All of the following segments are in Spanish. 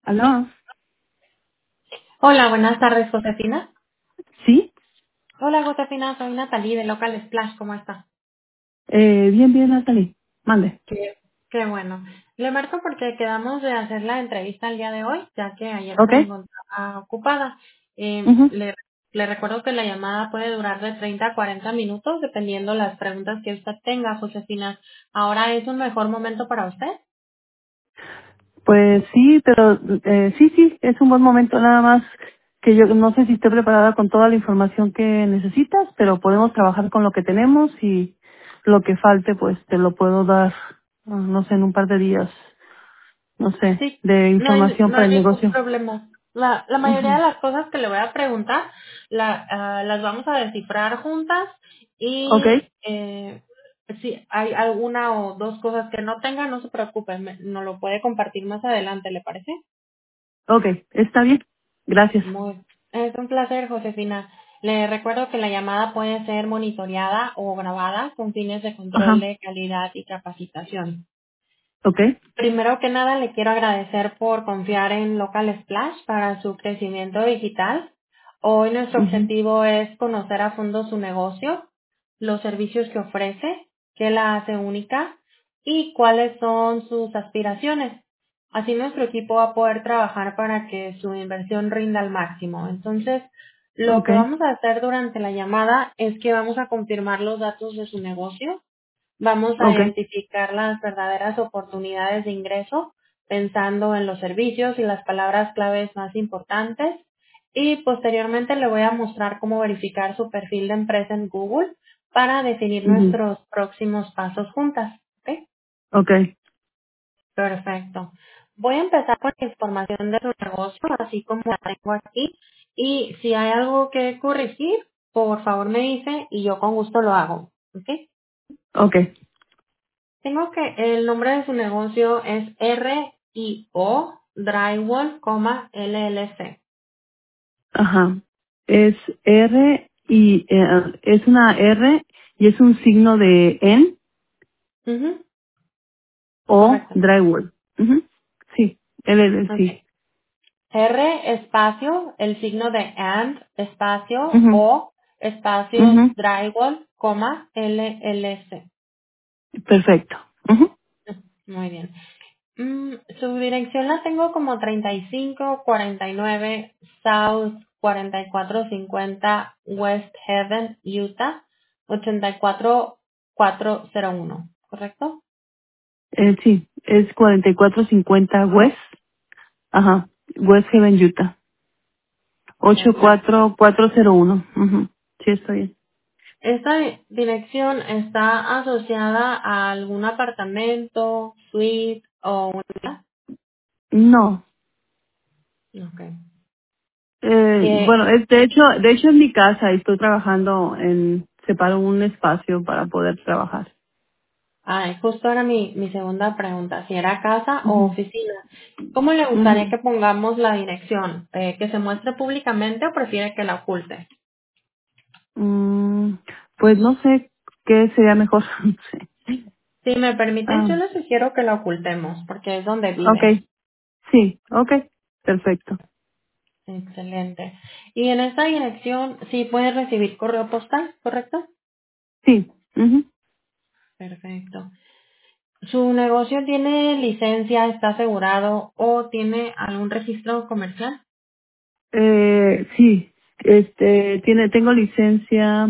¿Aló? Hola, buenas tardes, Josefina. ¿Sí? Hola, Josefina, soy Natalie de Local Splash, ¿cómo está? Bien, bien, Natalie. Mande. Qué bueno. Le marco porque quedamos de hacer la entrevista el día de hoy, ya que ayer ¿Ok? se encontraba ocupada. Eh, Ujú. le, le recuerdo que la llamada puede durar de 30 a 40 minutos, dependiendo las preguntas que usted tenga, Josefina. ¿Ahora es un mejor momento para usted? Pues sí, pero sí, sí, es un buen momento nada más que yo no sé si estoy preparada con toda la información que necesitas, pero podemos trabajar con lo que tenemos y lo que falte pues te lo puedo dar, no sé, en un par de días, no sé, Sí, de información no para hay el ningún negocio. problema. La mayoría de Ujú. las cosas que le voy a preguntar las vamos a descifrar juntas ¿Ok? y si hay alguna o dos cosas que no tenga, no se preocupe, nos lo puede compartir más adelante, ¿le parece? Ok, está bien. Gracias. Es un placer, Josefina. Le recuerdo que la llamada puede ser monitoreada o grabada con fines de control Ajá. de calidad y capacitación. ¿Ok? Primero que nada, le quiero agradecer por confiar en Local Splash para su crecimiento digital. Hoy nuestro Ujú. objetivo es conocer a fondo su negocio, los servicios que ofrece, qué la hace única y cuáles son sus aspiraciones. Así nuestro equipo va a poder trabajar para que su inversión rinda al máximo. Entonces, lo Ok. que vamos a hacer durante la llamada es que vamos a confirmar los datos de su negocio. Vamos a Ok. identificar las verdaderas oportunidades de ingreso pensando en los servicios y las palabras claves más importantes. Y posteriormente le voy a mostrar cómo verificar su perfil de empresa en Google para definir Ujú. nuestros próximos pasos juntas. ¿Ok? Ok. Perfecto. Voy a empezar con la información de su negocio, así como la tengo aquí. Y si hay algo que corregir, por favor me dice y yo con gusto lo hago. ¿Ok? Ok. Tengo que el nombre de su negocio es RIO Drywall, LLC. Ajá. Es R y es una R y es un signo de N Ujú, o correcto. drywall. Ujú. Sí, Okay. LLC. R espacio, el signo de AND, espacio Ujú, O, espacio ujú. Drywall, LLC. Perfecto. Ujú. Muy bien. Su dirección la tengo como 3549 South 4450 West Haven, Utah 84401, ¿correcto? Sí, es 4450 West. Ajá. West Haven, Utah. Perfecto. 84401. Ujú. Sí, está bien. ¿Esta dirección está asociada a algún apartamento, suite o una? No. Ok. Bueno, de hecho es mi casa y estoy trabajando separo un espacio para poder trabajar. Justo era mi segunda pregunta, si era casa o Ujú. oficina. ¿Cómo le gustaría Ujú. que pongamos la dirección? ¿Que se muestre públicamente o prefiere que la oculte? Mm, pues no sé qué sería mejor. No sé. Si me permite, Ah, yo le sugiero que la ocultemos, porque es donde vive. okay, sí, okay, perfecto. Excelente. Y en esta dirección sí puede recibir correo postal, ¿correcto? Sí. Ujú. Perfecto. ¿Su negocio tiene licencia, está asegurado o tiene algún registro comercial? Sí, tengo licencia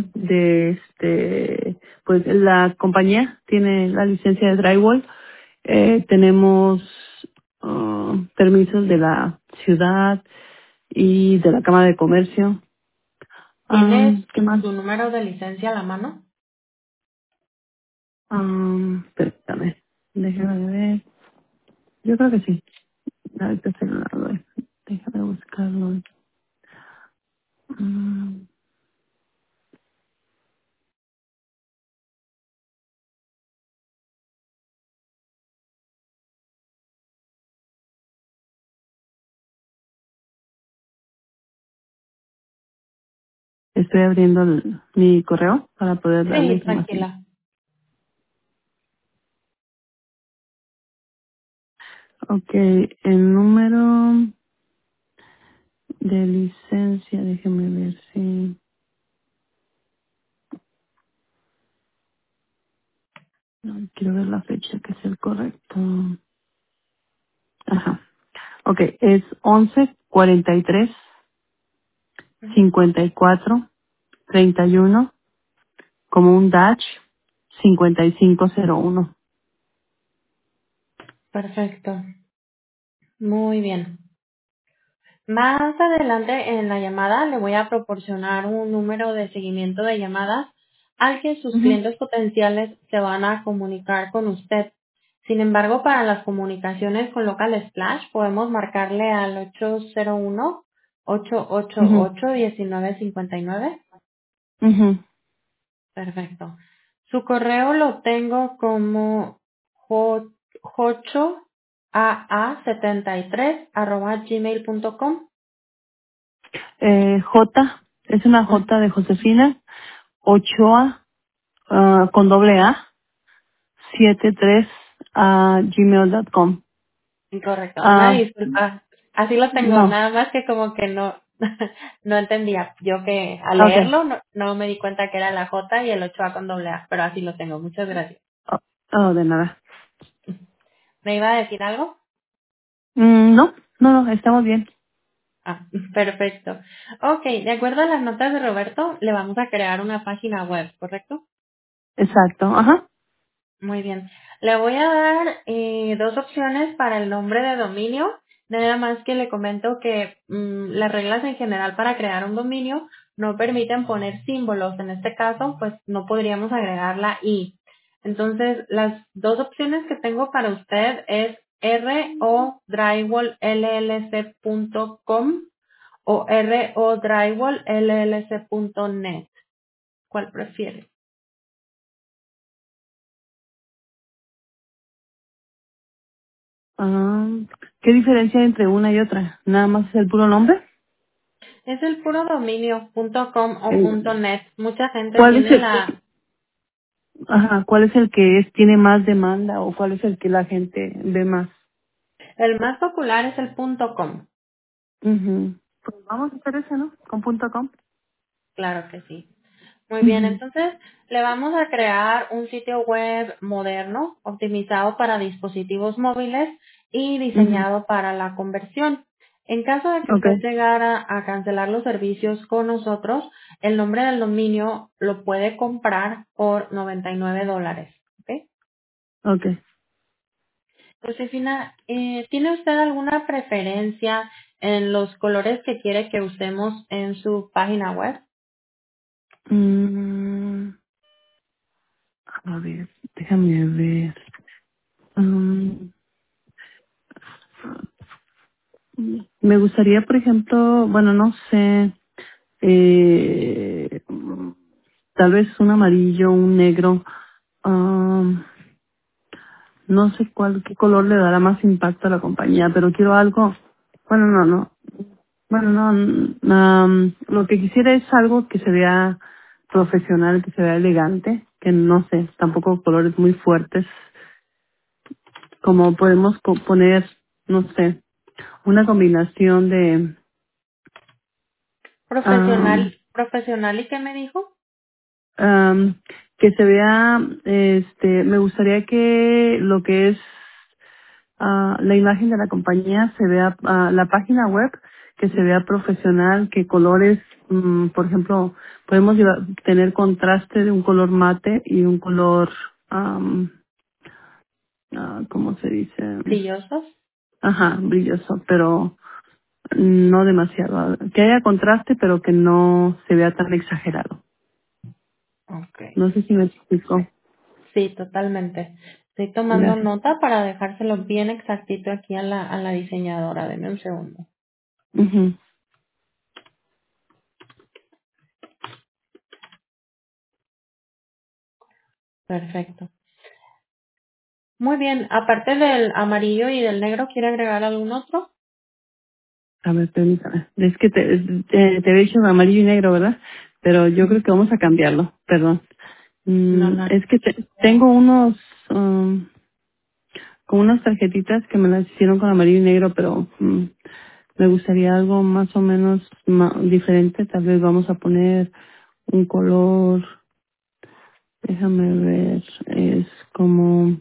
pues la compañía tiene la licencia de drywall. Tenemos permisos de la ciudad y de la Cámara de Comercio. ¿Tiene ¿Qué más? su número de licencia a la mano? Espérame, déjame ver. Yo creo que sí. Ahorita se lo doy. Déjame buscarlo. Mm, Estoy abriendo mi correo para poder dar la Sí, información. tranquila. Ok, el número de licencia, déjeme ver si... no, quiero ver la fecha que es el correcto. Ajá. Ok, es 11 43 Ujú. 54 31 como un dash 5501. Perfecto. Muy bien. Más adelante en la llamada le voy a proporcionar un número de seguimiento de llamadas al que sus Ujú, clientes potenciales se van a comunicar con usted. Sin embargo, para las comunicaciones con Local Splash podemos marcarle al 801 ujú, 888 1959. ujú. Perfecto. Su correo lo tengo como joaa73@gmail.com. J, es una J de Josefina, Ochoa, con doble A, 73 a gmail.com. Incorrecto, una Ah, disculpa. Así lo tengo, no, nada más que como que no, no entendía. Yo que al ok. leerlo no me di cuenta que era la J y el 8A con doble A, pero así lo tengo. Muchas gracias. Oh, oh, de nada. ¿Me iba a decir algo? No, no, estamos bien. Ah, perfecto. Ok, de acuerdo a las notas de Roberto, le vamos a crear una página web, ¿correcto? Exacto, ajá. Muy bien. Le voy a dar dos opciones para el nombre de dominio. Nada más que le comento que las reglas en general para crear un dominio no permiten poner símbolos. En este caso, pues no podríamos agregar la I. Entonces, las dos opciones que tengo para usted es rodrywallllc.com o rodrywallllc.net. ¿Cuál prefiere? Ah, ¿qué diferencia hay entre una y otra? ¿Nada más es el puro nombre? Es el puro dominio .com o Eh, .net. Mucha gente ¿Cuál es tiene el, la... ajá, cuál es el que es, tiene más demanda o cuál es el que la gente ve más? El más popular es el .com. Ujú. Pues vamos a hacer ese, ¿no? Con punto .com. Claro que sí. Muy bien, Ujú. entonces le vamos a crear un sitio web moderno, optimizado para dispositivos móviles y Ujú. diseñado para la conversión. En caso de que usted Okay, llegara a cancelar los servicios con nosotros, el nombre del dominio lo puede comprar por $99. ¿Ok? okay. Josefina, ¿tiene usted alguna preferencia en los colores que quiere que usemos en su página web? Mm, a ver, déjame ver. Mm, me gustaría, por ejemplo, bueno, no sé, eh, tal vez un amarillo, un negro. am, no sé qué color le dará más impacto a la compañía, pero quiero algo. Bueno, no. Bueno, no, lo que quisiera es algo que se vea profesional, que se vea elegante, que no sé, tampoco colores muy fuertes, como podemos poner, no sé, una combinación de, am, Profesional, ¿y qué me dijo? am, que se vea, me gustaría que lo que es la imagen de la compañía se vea, la página web, que se vea profesional, que colores, por ejemplo, podemos tener contraste de un color mate y un color, ¿cómo se dice? Brillosos. Ajá, brilloso, pero no demasiado. Que haya contraste, pero que no se vea tan exagerado. Ok. No sé si me explico. Sí, totalmente. Estoy tomando Gracias. nota para dejárselo bien exactito aquí a la diseñadora. Deme un segundo. Ujú. Perfecto. Muy bien. Aparte del amarillo y del negro, ¿quiere agregar algún otro? A ver, permítame. Es que te había dicho amarillo y negro, ¿verdad? Pero yo Ujú. creo que vamos a cambiarlo, perdón. No, no. Es que tengo unos, con unas tarjetitas que me las hicieron con amarillo y negro, pero me gustaría algo más o menos diferente. Tal vez vamos a poner un color, déjame ver, es como,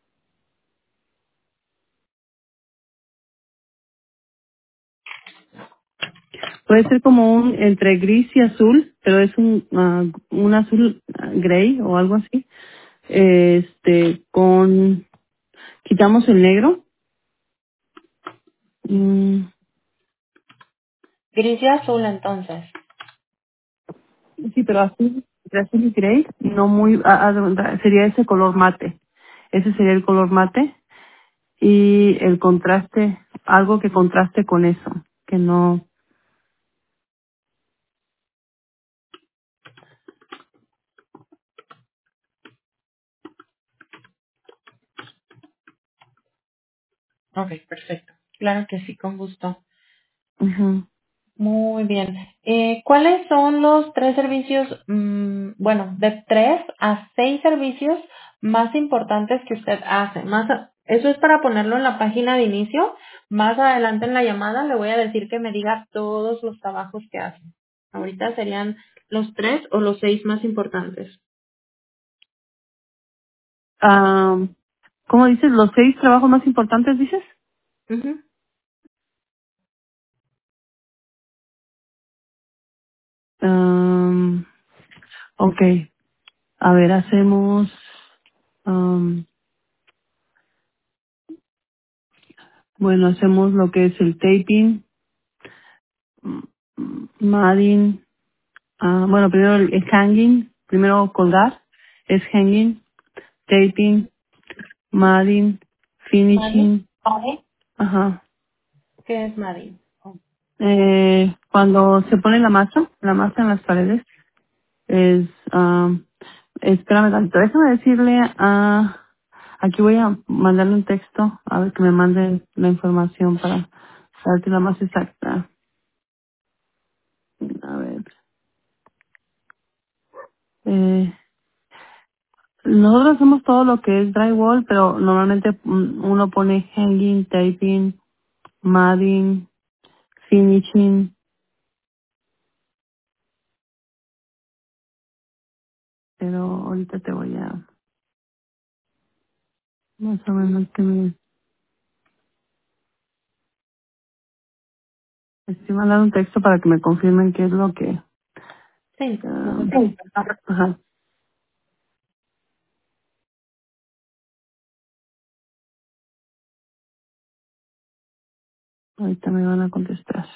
puede ser como un entre gris y azul, pero es un azul gray o algo así. Quitamos el negro. Mm, Gris y azul entonces. sí, pero azul, entre azul y gray, no muy, sería ese color mate. Ese sería el color mate y el contraste, algo que contraste con eso, que no, Ok, perfecto. Claro que sí, con gusto. ujú. Muy bien. ¿Cuáles son los tres servicios, bueno, de 3 a 6 servicios más importantes que usted hace? Eso es para ponerlo en la página de inicio. Más adelante en la llamada le voy a decir que me diga todos los trabajos que hace. Ahorita serían los 3 o los 6 más importantes. Ah, ¿cómo dices? ¿Los 6 trabajos más importantes dices? Ujú. Um, ok, a ver, um, hacemos lo que es el taping, madding, primero el hanging, primero colgar, es hanging, taping, madding, ¿Madi? finishing, ajá. ¿Qué es Madi? Oh, Cuando se pone la masa en las paredes, es, espérame tantito, déjame decirle aquí voy a mandarle un texto, a ver que me mande la información para darte la más exacta. A ver, eh, nosotros hacemos todo lo que es drywall, pero normalmente uno pone hanging, taping, madding, finishing, pero ahorita te voy a, más o menos que me estoy mandando un texto para que me confirmen qué es lo que, sí, no se ah, preocupe. ajá, ahorita me van a contestar.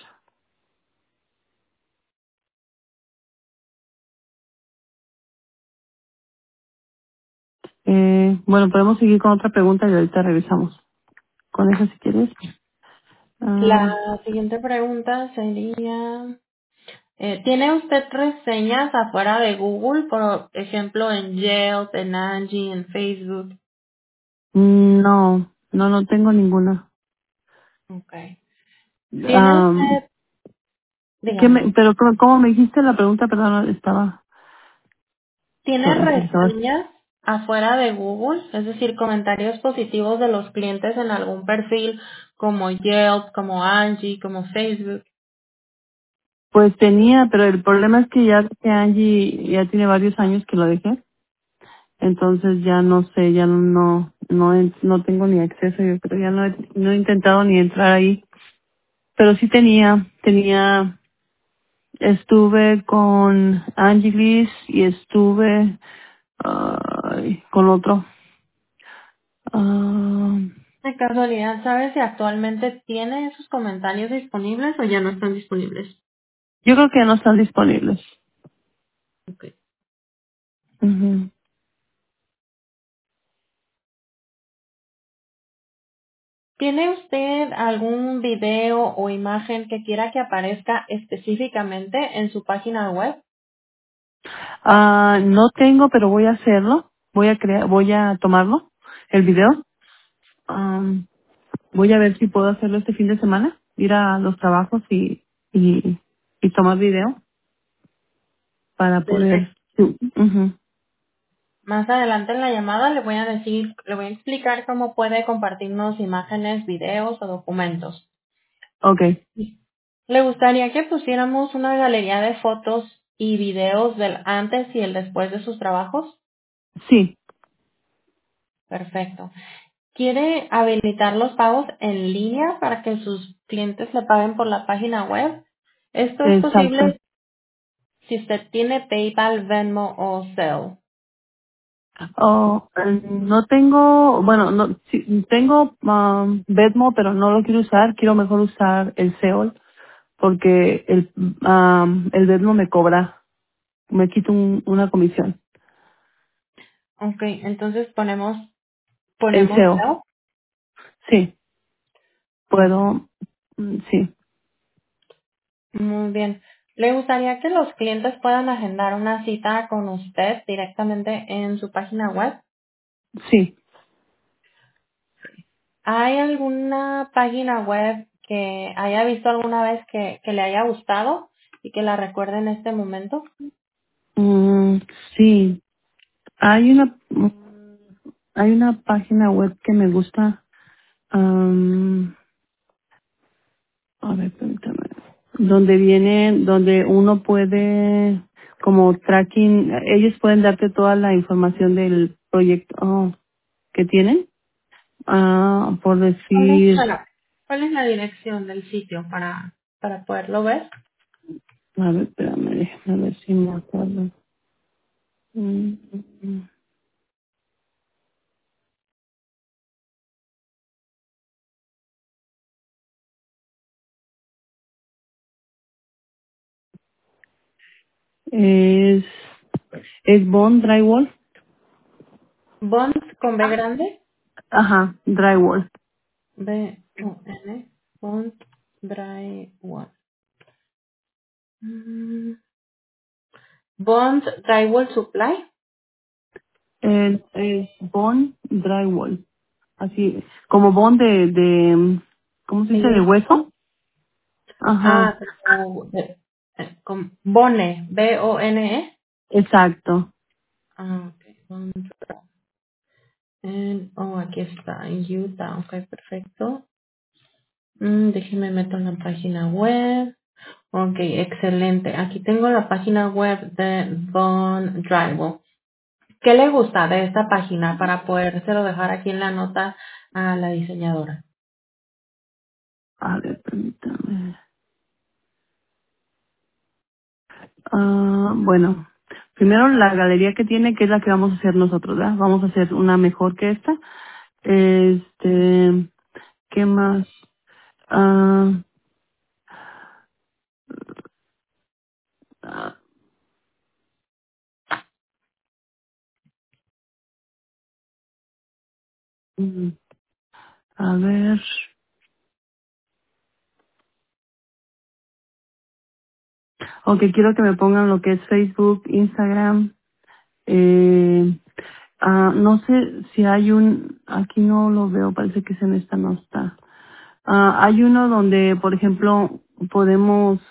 Podemos seguir con otra pregunta y ahorita revisamos. Con eso si quieres. La Ah, siguiente pregunta sería... ¿tiene usted reseñas afuera de Google, por ejemplo, en Yelp, en Angie, en Facebook? no, no tengo ninguna. Okay. ¿Tiene Am, usted, dígame, pero ¿cómo me dijiste la pregunta? Perdón, estaba, tiene sorry, estaba. reseñas afuera de Google? Es decir, comentarios positivos de los clientes en algún perfil como Yelp, como Angie, como Facebook. Pues tenía, pero el problema es que ya que Angie ya tiene varios años que lo dejé. Entonces ya no sé, ya no tengo ni acceso, yo creo, ya no he intentado ni entrar ahí. Pero sí estuve con Angelis y estuve con otro. Ah, De casualidad, ¿sabe si actualmente tiene esos comentarios disponibles o ya no están disponibles? yo creo que ya no están disponibles. Okay. Ujú. ¿Tiene usted algún video o imagen que quiera que aparezca específicamente en su página web? No tengo, pero voy a hacerlo. Voy a tomarlo, el video. Am, Voy a ver si puedo hacerlo este fin de semana, ir a los trabajos y tomar video para poder. Perfecto. Sí. Ujú. Más adelante en la llamada le voy a explicar cómo puede compartirnos imágenes, videos o documentos. Okay. ¿Le gustaría que pusiéramos una galería de fotos y videos del antes y el después de sus trabajos? Sí, Perfecto. ¿Quiere habilitar los pagos en línea para que sus clientes le paguen por la página web? Esto es exacto. posible si usted tiene PayPal, Venmo o Zelle. Oh, no tengo, bueno, no, sí, tengo Venmo, pero no lo quiero usar. Quiero mejor usar el Seol porque el Venmo me cobra, me quita una comisión. Ok, entonces El ponemos SEO, Zelle. sí, Perfecto. puedo, sí, Muy bien. ¿Le gustaría que los clientes puedan agendar una cita con usted directamente en su página web? sí. ¿Hay alguna página web que haya visto alguna vez que le haya gustado y que la recuerde en este momento? Mm, sí, hay hay una página web que me gusta. A ver, permítame. Donde uno puede, como tracking, ellos pueden darte toda la información del proyecto que tienen. Por decir, ¿Cuál es la dirección del sitio para poderlo ver? a ver, espérame, déjame ver si me acuerdo. Mm, Es, es Bond Drywall. Bonds con B grande. Ajá, Drywall. B-O-N. Bond Dry One. Bond Drywall Supply. Es Bond Drywall. Así, como Bond ¿cómo se De dice? De hierro. hueso. Ajá, Ah, con Bone, B-O-N-E. exacto. Ah, ok. Aquí está, en Utah. Ok, perfecto. Déjeme meto en la página web. Ok, excelente. Aquí tengo la página web de Von Drywall. ¿Qué le gusta de esta página para podérselo dejar aquí en la nota a la diseñadora? A ver, permítame. Bueno, primero la galería que tiene, que es la que vamos a hacer nosotros, ¿verdad? Vamos a hacer una mejor que esta. ¿Qué más? Ah, ah, mm, a ver. Ok, quiero que me pongan lo que es Facebook, Instagram. Eh, no sé si hay aquí no lo veo, parece que en esta no está. Hay uno donde, por ejemplo, podemos,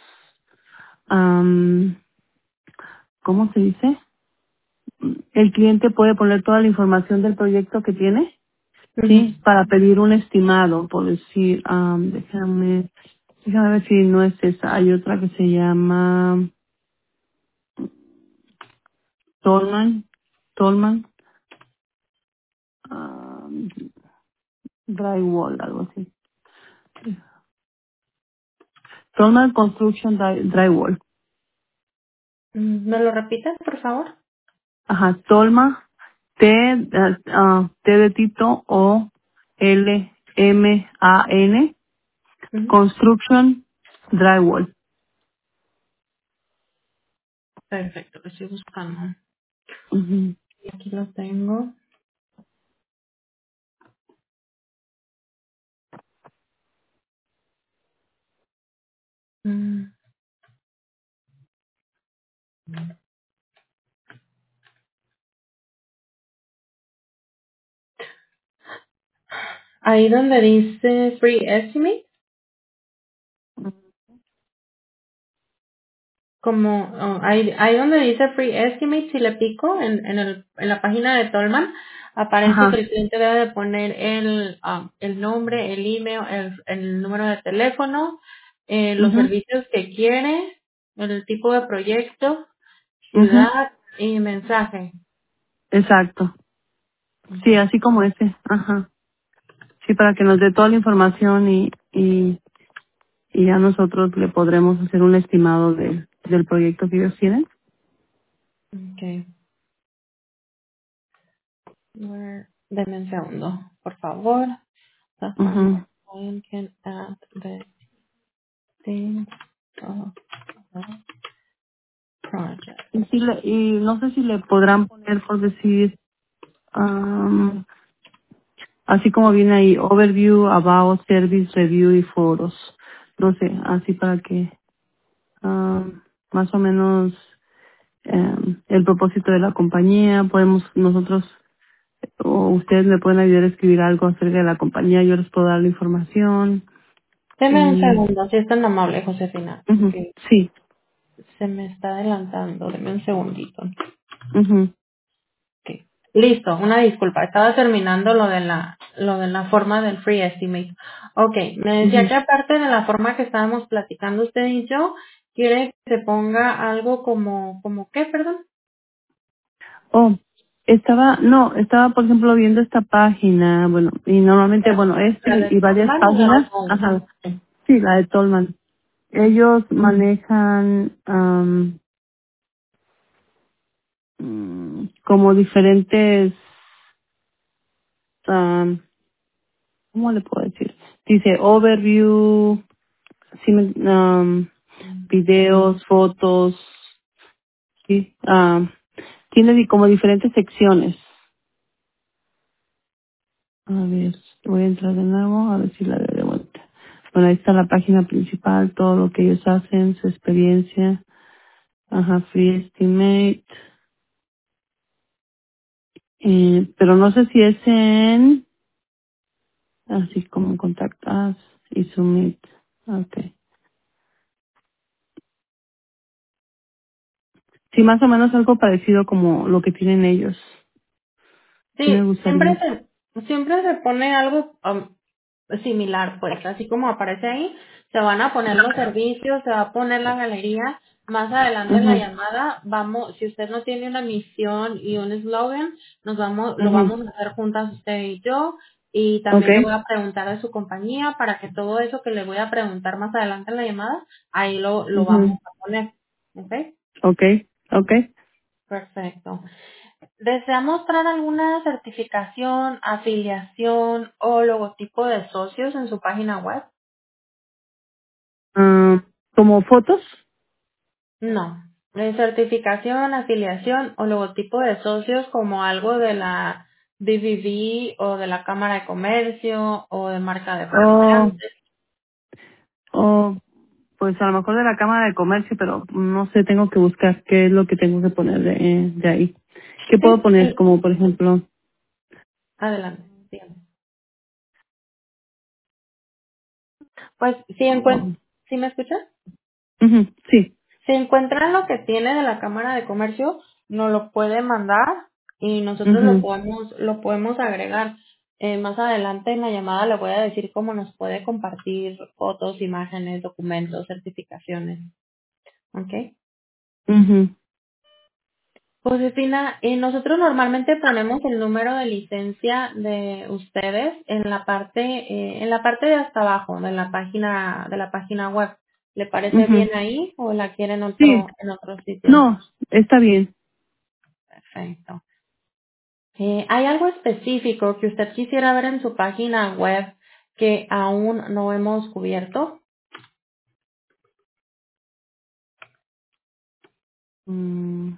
¿cómo se dice? El cliente puede poner toda la información del proyecto que tiene, Ujú. sí, para pedir un estimado, por decir, déjame ver si no es esa. Hay otra que se llama Tolman, Tolman, um, Drywall, algo así. Tolman Construction Drywall. ¿Me lo repites, por favor? Ajá, Tolma, T de Tito, Olman, Ujú. Construction Drywall. Perfecto, lo estoy buscando. Ujú. Y aquí lo tengo. Mm. Ahí donde dice Free Estimate. como ahí donde dice Free Estimate, si le pico en la página de Tolman, aparece que Ajá. el cliente debe de poner el nombre, el email, el número de teléfono, los Mhm. servicios que quiere, el tipo de proyecto, Mhm. ciudad y mensaje. Exacto. Sí, Okay. así como ese. Ajá. Sí, para que nos dé toda la información y ya nosotros le podremos hacer un estimado del proyecto que ellos tienen. Okay. Denme un segundo, por favor. The Ujú. client can add the theme of the project. Y no sé si le podrán poner, por decir, así como viene ahí, overview, about, service, review y foros. No sé, así para que más o menos el propósito de la compañía, podemos nosotros o ustedes me pueden ayudar a escribir algo acerca de la compañía, yo les puedo dar la información Deme un y segundo, si es tan amable, Josefina. ujú, Que sí, se me está adelantando. Deme un segundito. ujú, Ok. Listo, una disculpa. Estaba terminando lo de la forma del free estimate. Ok, me decía ujú. que aparte de la forma que estábamos platicando usted y yo, quiere que se ponga algo como ¿qué, perdón? Oh, estaba por ejemplo viendo esta página, bueno, y normalmente, bueno, ¿La de y varias Tolman o la páginas, de ajá, sí, la de Tolman. Ellos manejan como diferentes, am, ¿cómo le puedo decir? Dice overview, sí, videos, fotos, sí, tiene como diferentes secciones. A ver, voy a entrar de nuevo, a ver si la veo de vuelta. Bueno, ahí está la página principal, todo lo que ellos hacen, su experiencia, ajá, Free Estimate, pero no sé si es así como Contact Us y Submit. Okay. Sí, más o menos algo parecido como lo que tienen ellos. Sí me Sí, gustaría. siempre se pone algo similar, pues, así como aparece ahí, se van a poner los servicios, se va a poner la galería. Más adelante en la Mhm, llamada, vamos, si usted no tiene una misión y un eslogan, lo mhm. vamos a hacer juntas usted y yo. Y también le voy Okay, a preguntar de su compañía para que todo eso que le voy a preguntar más adelante en la llamada, ahí lo vamos mhm. a poner. ¿Ok? Okay, okay. Perfecto. ¿Desea mostrar alguna certificación, afiliación o logotipo de socios en su página web? Como fotos. No. Certificación, afiliación o logotipo de socios como algo de la BBB o de la Cámara de Comercio o de marca de Oh, fabricantes. oh, pues a lo mejor de la Cámara de Comercio, pero no sé, tengo que buscar qué es lo que tengo que poner de ahí. ¿Qué puedo Sí, poner? sí. Como por ejemplo, Adelante. Dígame. Pues si oh, ¿sí me escuchas? ujú, sí, Si encuentran lo que tiene de la Cámara de Comercio, nos lo puede mandar y nosotros mhm, lo podemos agregar. Más adelante en la llamada le voy a decir cómo nos puede compartir fotos, imágenes, documentos, certificaciones. ¿Ok? mhm, Josefina, nosotros normalmente ponemos el número de licencia de ustedes en la parte de hasta abajo de la página web. ¿Le parece bien mhm, ahí o la quiere sí, en otro sitio? no, está bien. Perfecto. ¿Hay algo específico que usted quisiera ver en su página web que aún no hemos cubierto? Mm,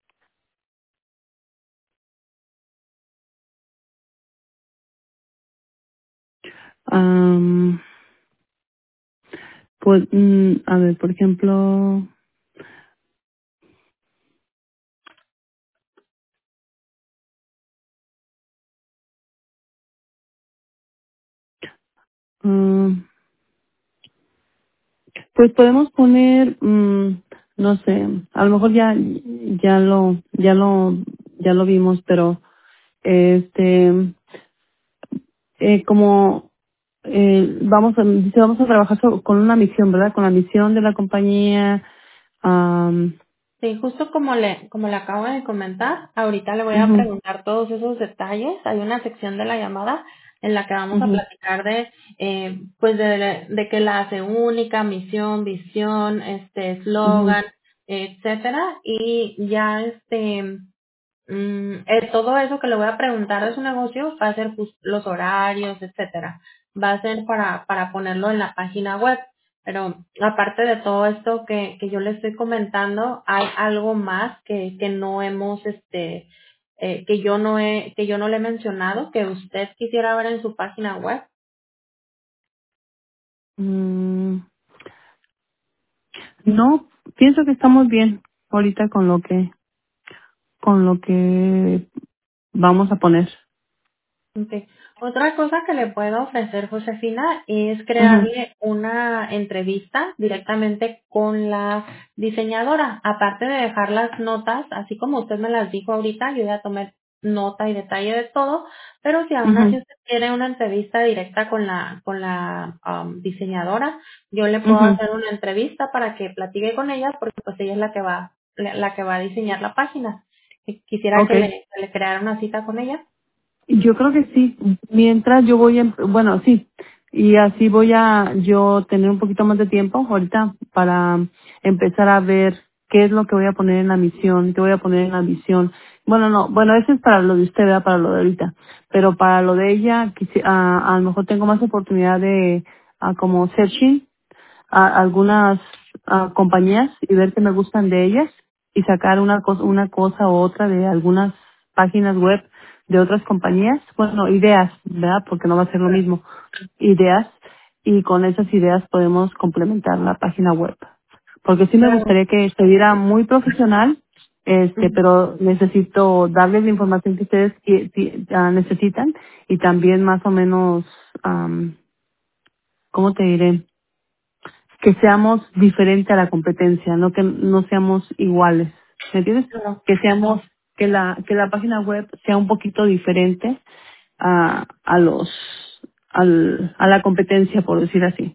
am, pues, a ver, por ejemplo, mm, pues podemos poner no sé, a lo mejor ya lo vimos, pero este, como vamos a trabajar con una misión, ¿verdad? Con la misión de la compañía. Um, Sí, justo como le acabo de comentar, ahorita le voy a mhm, preguntar todos esos detalles. Hay una sección de la llamada en la que vamos a mhm, platicar de, pues de qué la hace única, misión, visión, mhm, eslogan, etcétera, y ya todo eso que le voy a preguntar de su negocio va a ser los horarios, etcétera. Va a ser para ponerlo en la página web. Pero aparte de todo esto que yo le estoy comentando, hay algo más que no hemos, que yo no le he mencionado, que usted quisiera ver en su página web. mm, no, pienso que estamos bien ahorita con lo que vamos a poner. Okay. Otra cosa que le puedo ofrecer, Josefina, es Mhm, crearle una entrevista directamente con la diseñadora. Aparte de dejar las notas, así como usted me las dijo ahorita, yo ya tomé nota y detalle de todo, pero si aún así mhm, usted quiere una entrevista directa con la diseñadora, yo le puedo mhm. hacer una entrevista para que platique con ella, porque pues ella es la que va a diseñar la página. Quisiera Okay. que le creara una cita con ella. Yo creo que sí. Mientras yo voy, bueno, sí. Y así voy a yo tener un poquito más de tiempo ahorita para empezar a ver qué es lo que voy a poner en la misión, qué voy a poner en la visión. Bueno, no, bueno, eso es para lo de usted, ¿verdad? Para lo de ahorita. Pero para lo de ella, a lo mejor tengo más oportunidad de, como searching a algunas compañías y ver qué me gustan de ellas y sacar una cosa u otra de algunas páginas web de otras compañías, bueno, ideas, ¿verdad? Porque no va a ser lo mismo, ideas, y con esas ideas podemos complementar la página web. Porque sí me Claro. gustaría que se viera muy profesional, pero necesito darles la información que ustedes necesitan y también más o menos, ¿cómo te diré? Que seamos diferente a la competencia, no que no seamos iguales, ¿me entiendes? Claro. Que seamos, que la página web sea un poquito diferente a a la competencia, por decir así.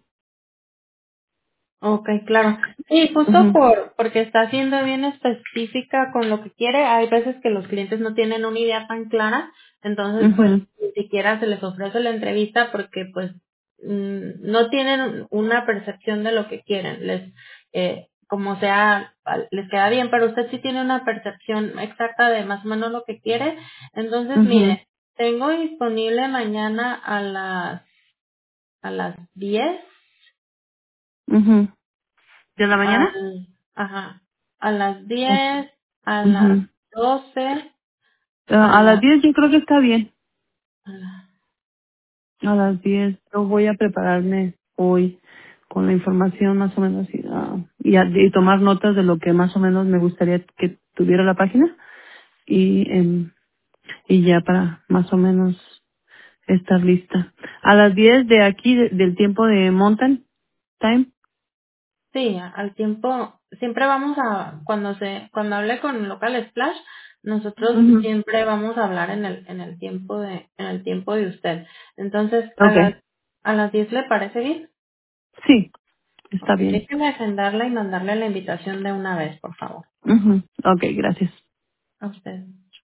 Ok, claro. Sí, justo Mhm, porque está siendo bien específica con lo que quiere. Hay veces que los clientes no tienen una idea tan clara, entonces pues mhm, ni siquiera se les ofrece la entrevista porque pues no tienen una percepción de lo que quieren. Como sea, les queda bien, pero usted sí tiene una percepción exacta de más o menos lo que quiere. Entonces, mhm, mire, tengo disponible mañana a las 10. mhm. ¿De la mañana? Ajá, a las Oh, 10, a las ujú. 12, a A las las... 10 yo creo que está bien. a la- A las 10 yo voy a prepararme hoy con la información más o menos y tomar notas de lo que más o menos me gustaría que tuviera la página y y ya para más o menos estar lista. A las 10 de aquí, del tiempo de Mountain Time. sí, al tiempo, siempre vamos cuando hable con Local Splash, nosotros Ujú. siempre vamos a hablar en el tiempo de usted. Entonces, Okay. a las 10 ¿le parece bien? Sí, Ok, está bien. déjeme agendarla y mandarle la invitación de una vez, por favor, Ujú. Okay, gracias. a usted.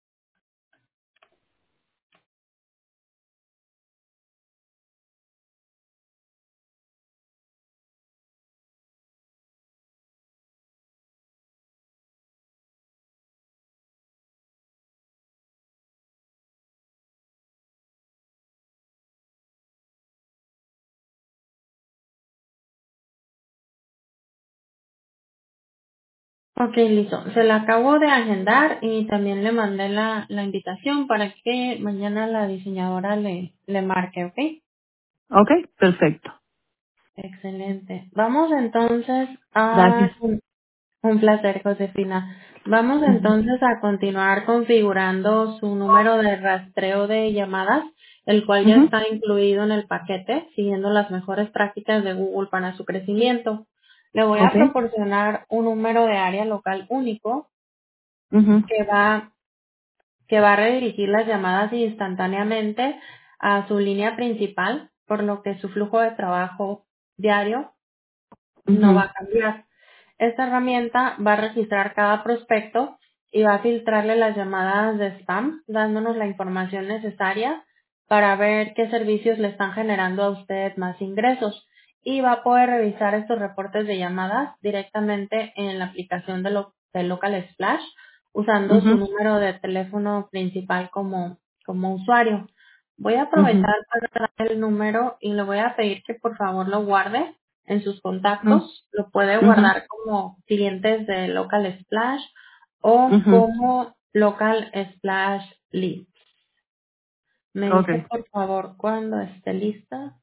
Ok, listo. Se la acabo de agendar y también le mandé la invitación para que mañana la diseñadora le marque, ¿ok? Okay, perfecto. Excelente. Vamos entonces Gracias. un placer, Josefina. Vamos Ujú. entonces a continuar configurando su número de rastreo de llamadas, el cual ya Ujú. está incluido en el paquete, siguiendo las mejores prácticas de Google para su crecimiento. Le voy a Okay. proporcionar un número de área local único Mhm. que va a redirigir las llamadas instantáneamente a su línea principal, por lo que su flujo de trabajo diario no va Mhm. a cambiar. Esta herramienta va a registrar cada prospecto y va a filtrarle las llamadas de spam, dándonos la información necesaria para ver qué servicios le están generando a usted más ingresos. Y va a poder revisar estos reportes de llamadas directamente en la aplicación de Local Splash, usando su Mhm. número de teléfono principal como usuario. Voy a Mhm. aprovechar para dar el número y le voy a pedir que por favor lo guarde en sus Mhm. contactos. Lo puede Mhm. guardar como clientes de Local Splash o Mhm. como Local Splash Lead. Me dice Okay. por favor cuando esté lista.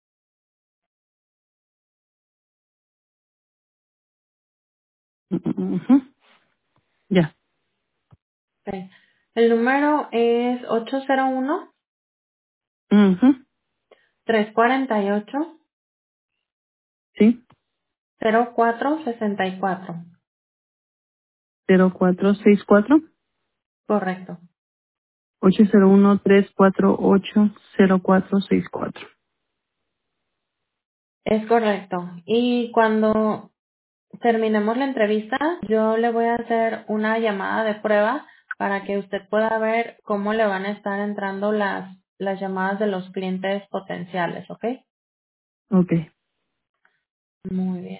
Mhm. Ya. Ok. El número es Mhm. 801 Sí. 348 0464. 0464 Correcto. 801-348-0464. Es correcto. Y cuando terminemos la entrevista, yo le voy a hacer una llamada de prueba para que usted pueda ver cómo le van a estar entrando las llamadas de los clientes potenciales, ¿ok? Okay. Muy bien.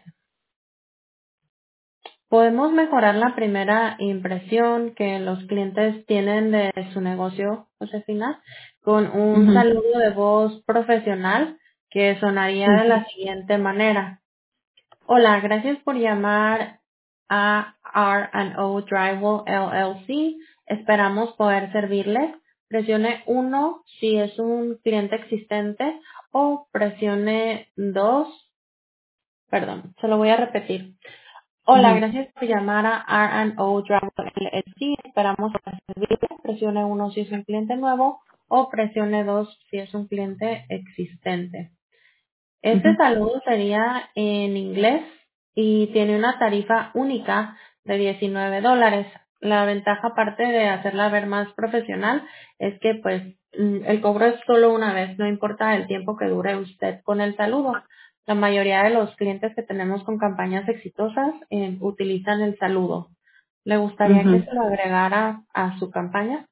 Podemos mejorar la primera impresión que los clientes tienen de su negocio, Josefina, con un Mhm. saludo de voz profesional que sonaría de Sí. la siguiente manera. Hola, gracias por llamar a R&O Drywall LLC. Esperamos poder servirles. Presione 1 si es un cliente existente o presione 2. Perdón, se lo voy a repetir. Hola, Mhm. gracias por llamar a R&O Drywall LLC. Esperamos poder servirles. Presione 1 si es un cliente nuevo o presione 2 si es un cliente existente. Este Mhm. saludo sería en inglés y tiene una tarifa única de $19. La ventaja, aparte de hacerla ver más profesional, es que pues el cobro es solo una vez, no importa el tiempo que dure usted con el saludo. La mayoría de los clientes que tenemos con campañas exitosas utilizan el saludo. ¿Le gustaría que Mhm. se lo agregara a su campaña?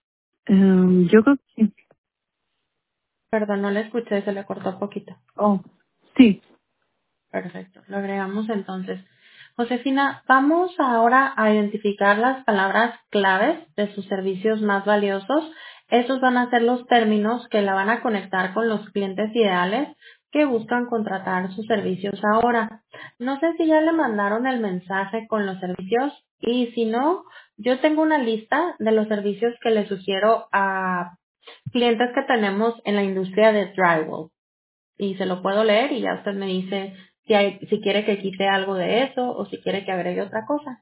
Yo creo que sí. Perdón, no le escuché, se le cortó un poquito. Oh, sí. Perfecto, lo agregamos entonces. Josefina, vamos ahora a identificar las palabras claves de sus servicios más valiosos. Esos van a ser los términos que la van a conectar con los clientes ideales que buscan contratar sus servicios ahora. No sé si ya le mandaron el mensaje con los servicios y si no, yo tengo una lista de los servicios que le sugiero a clientes que tenemos en la industria de drywall y se lo puedo leer y ya usted me dice si quiere que quite algo de eso o si quiere que agregue otra cosa.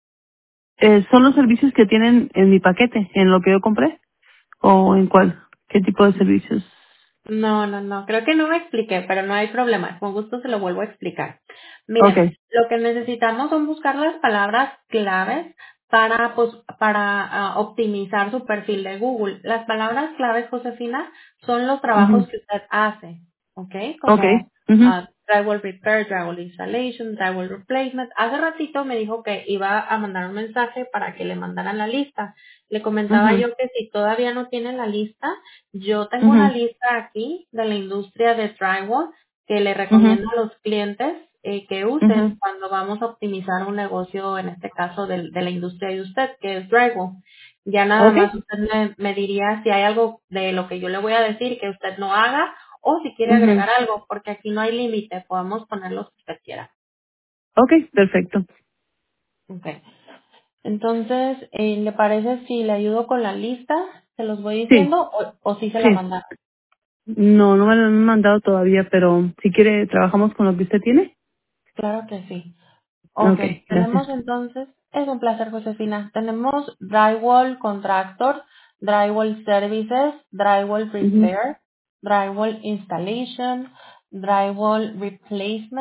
¿Son los servicios que tienen en mi paquete, en lo que yo compré? ¿O en cuál? ¿Qué tipo de servicios? No, no, no, creo que no me expliqué, pero no hay problema, con gusto se lo vuelvo a explicar. Mire, Okay. lo que necesitamos son buscar las palabras claves para, pues, para optimizar su perfil de Google. Las palabras claves, Josefina, son los trabajos Mhm. que usted hace, ¿ok? Como Okay. Mhm. drywall repair, drywall installation, drywall replacement. Hace ratito me dijo que iba a mandar un mensaje para que le mandaran la lista. Le comentaba Mhm. yo que si todavía no tiene la lista, yo tengo una Mhm. lista aquí de la industria de drywall que le Mhm. recomiendo a los clientes que usen Mhm. cuando vamos a optimizar un negocio, en este caso de la industria de usted, que es drywall. Ya nada más Okay. usted me diría si hay algo de lo que yo le voy a decir que usted no haga o si quiere Mhm. agregar algo, porque aquí no hay límite, podemos poner lo que usted quiera. Okay, perfecto. Okay. Entonces, ¿le parece si le ayudo con la lista? ¿Se los voy Sí, diciendo o si se la sí. mandaron? No, no me lo han mandado todavía, pero si quiere, trabajamos con lo que usted tiene. Claro que sí. Ok, Okay, gracias. tenemos entonces, es un placer, Josefina. Tenemos Drywall Contractor, Drywall Services, Drywall Mhm. Repair, Drywall Installation, Drywall Replacement,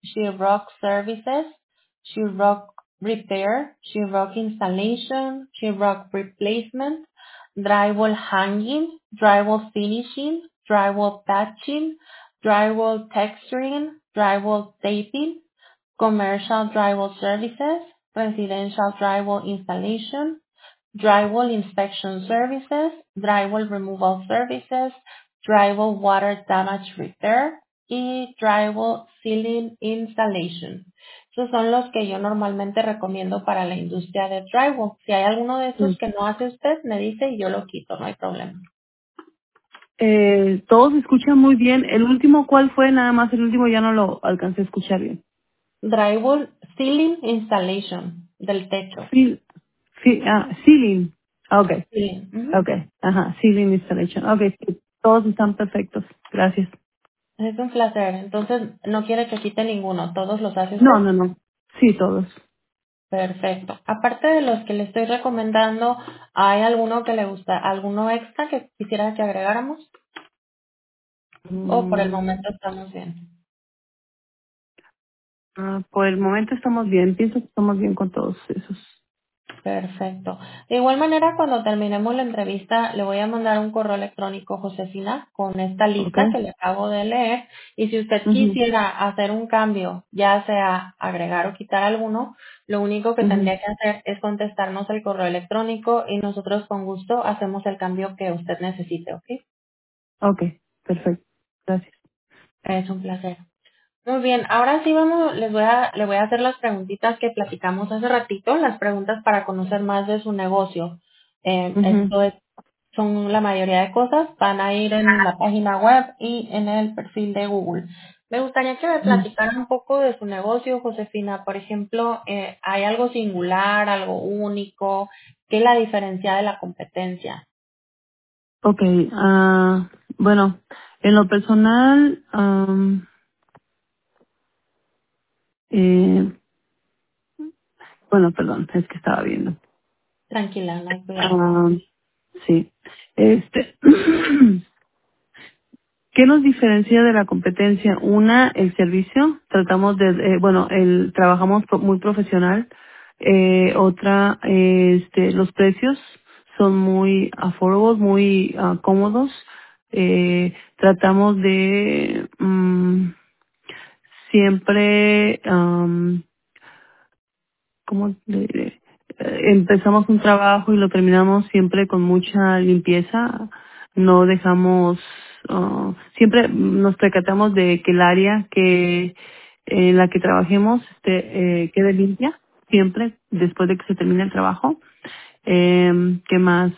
sheetrock services, sheetrock repair, sheetrock installation, sheetrock replacement, drywall hanging, drywall finishing, drywall patching, drywall texturing, drywall taping, commercial drywall services, residential drywall installation, drywall inspection services, drywall removal services, drywall water damage repair y drywall ceiling installation. Esos son los que yo normalmente recomiendo para la industria de drywall. Si hay alguno de esos Sí. que no hace usted, me dice y yo lo quito, no hay problema. Todos se escuchan muy bien. El último, ¿cuál fue? Nada más el último ya no lo alcancé a escuchar bien. Drywall ceiling installation del techo. Ceiling. Okay, Ceiling. Ujú. okay, ajá, ceiling installation. Okay, sí, todos están perfectos. Gracias. Es un placer. Entonces, no quiere que quite ninguno. ¿Todos los hace No, usted? no, no. Sí, todos. Perfecto. Aparte de los que le estoy recomendando, ¿hay alguno que le gusta, alguno extra que quisiera que agregáramos? ¿O por el Mm, momento estamos bien? por el momento estamos bien. Pienso que estamos bien con todos esos. Perfecto. De igual manera, cuando terminemos la entrevista, le voy a mandar un correo electrónico, Josefina, con esta lista Okay. que le acabo de leer. Y si usted Mhm. quisiera hacer un cambio, ya sea agregar o quitar alguno, lo único que Mhm. tendría que hacer es contestarnos el correo electrónico y nosotros con gusto hacemos el cambio que usted necesite, ¿ok? Okay, perfecto. Gracias. Es un placer. Muy bien, ahora sí le voy a hacer las preguntitas que platicamos hace ratito, las preguntas para conocer más de su negocio. Mhm. Son la mayoría de cosas, van a ir en la página web y en el perfil de Google. Me gustaría que me Mhm. platicara un poco de su negocio, Josefina. Por ejemplo, ¿hay algo singular, algo único? ¿Qué la diferencia de la competencia? Okay. Bueno, en lo personal, eh, bueno, perdón, es que estaba viendo. Tranquila, no hay cuidado. Ah, sí. Este, ¿qué nos diferencia de la competencia? Una, el servicio. Tratamos de, trabajamos muy profesional. Otra, los precios son muy affordable, muy cómodos. Tratamos de siempre ¿cómo le diré? Empezamos un trabajo y lo terminamos siempre con mucha limpieza. No dejamos, siempre nos percatamos de que el área que en la que trabajemos quede limpia siempre después de que se termine el trabajo. ¿Qué más?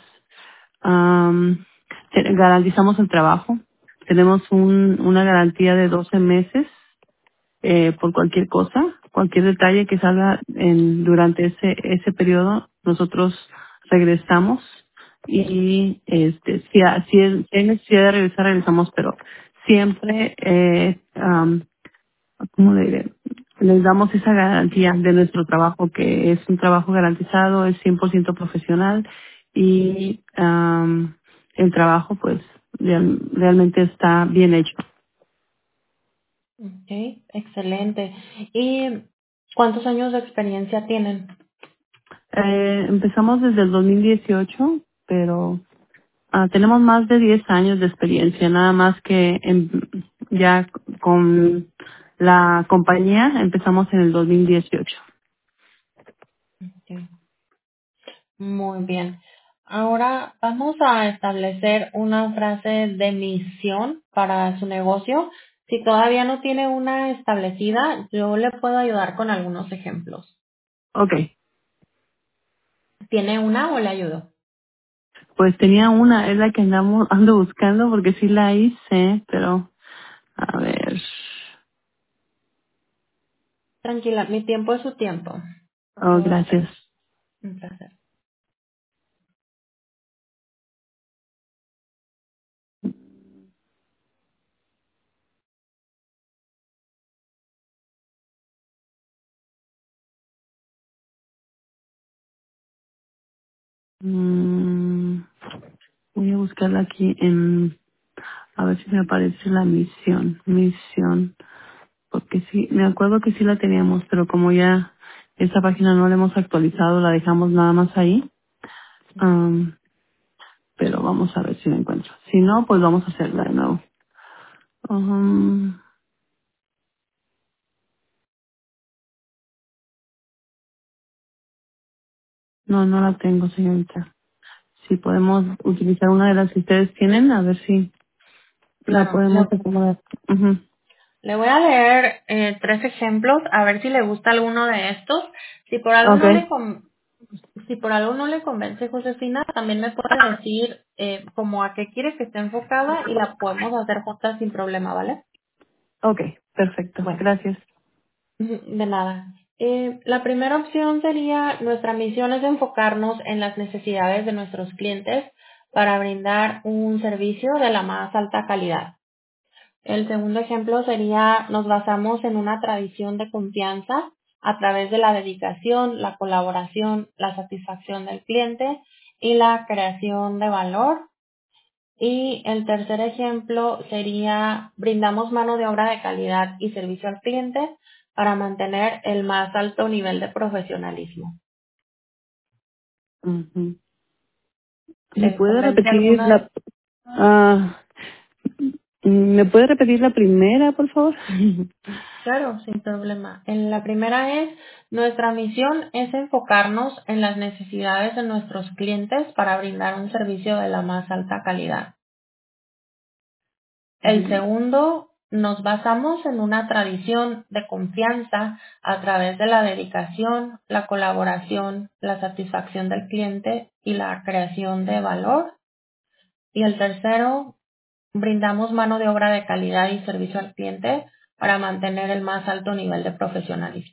Garantizamos el trabajo. Tenemos una garantía de 12 meses por cualquier cosa, cualquier detalle que salga durante ese periodo, nosotros regresamos y si hay necesidad de regresar, regresamos, pero siempre, ¿cómo le diré? Les damos esa garantía de nuestro trabajo, que es un trabajo garantizado, es 100% profesional y el trabajo pues realmente está bien hecho. Ok, excelente. ¿Y cuántos años de experiencia tienen? Empezamos desde el 2018, pero tenemos más de 10 años de experiencia, nada más que ya con la compañía empezamos en el 2018. Ok, muy bien. Ahora vamos a establecer una frase de misión para su negocio. Si todavía no tiene una establecida, yo le puedo ayudar con algunos ejemplos. Ok, ¿Tiene una o le ayudo? pues tenía una, es la que ando buscando porque sí la hice, pero a ver, Tranquila, mi tiempo es su tiempo. oh, Todo está gracias. bien. Un placer. Mm, voy a buscarla aquí a ver si me aparece la misión. Misión. porque sí, me acuerdo que sí la teníamos, pero como ya esta página no la hemos actualizado, la dejamos nada más ahí. Am, pero vamos a ver si la encuentro. Si no, pues vamos a hacerla de nuevo. No, no la tengo, señorita. Si podemos utilizar una de las que ustedes tienen, a ver si la Claro, podemos acomodar. Ujú. le voy a leer 3 ejemplos a ver si le gusta alguno de estos. Si por algo no le Okay, con- si por algo no le convence Josefina, también me puede decir como a qué quiere que esté enfocada y la podemos hacer juntas sin problema, ¿vale? okay, perfecto. Bueno, Gracias. de nada. La primera opción sería, nuestra misión es enfocarnos en las necesidades de nuestros clientes para brindar un servicio de la más alta calidad. El segundo ejemplo sería, nos basamos en una tradición de confianza a través de la dedicación, la colaboración, la satisfacción del cliente y la creación de valor. Y el tercer ejemplo sería, brindamos mano de obra de calidad y servicio al cliente para mantener el más alto nivel de profesionalismo. Ujú. ¿Me ¿Le puede convence repetir alguna? ah, ¿me puede repetir la primera, por favor? Claro, sin problema. En la primera es, nuestra misión es enfocarnos en las necesidades de nuestros clientes para brindar un servicio de la más alta calidad. El Ujú. segundo, nos basamos en una tradición de confianza a través de la dedicación, la colaboración, la satisfacción del cliente y la creación de valor. Y el tercero, brindamos mano de obra de calidad y servicio al cliente para mantener el más alto nivel de profesionalismo.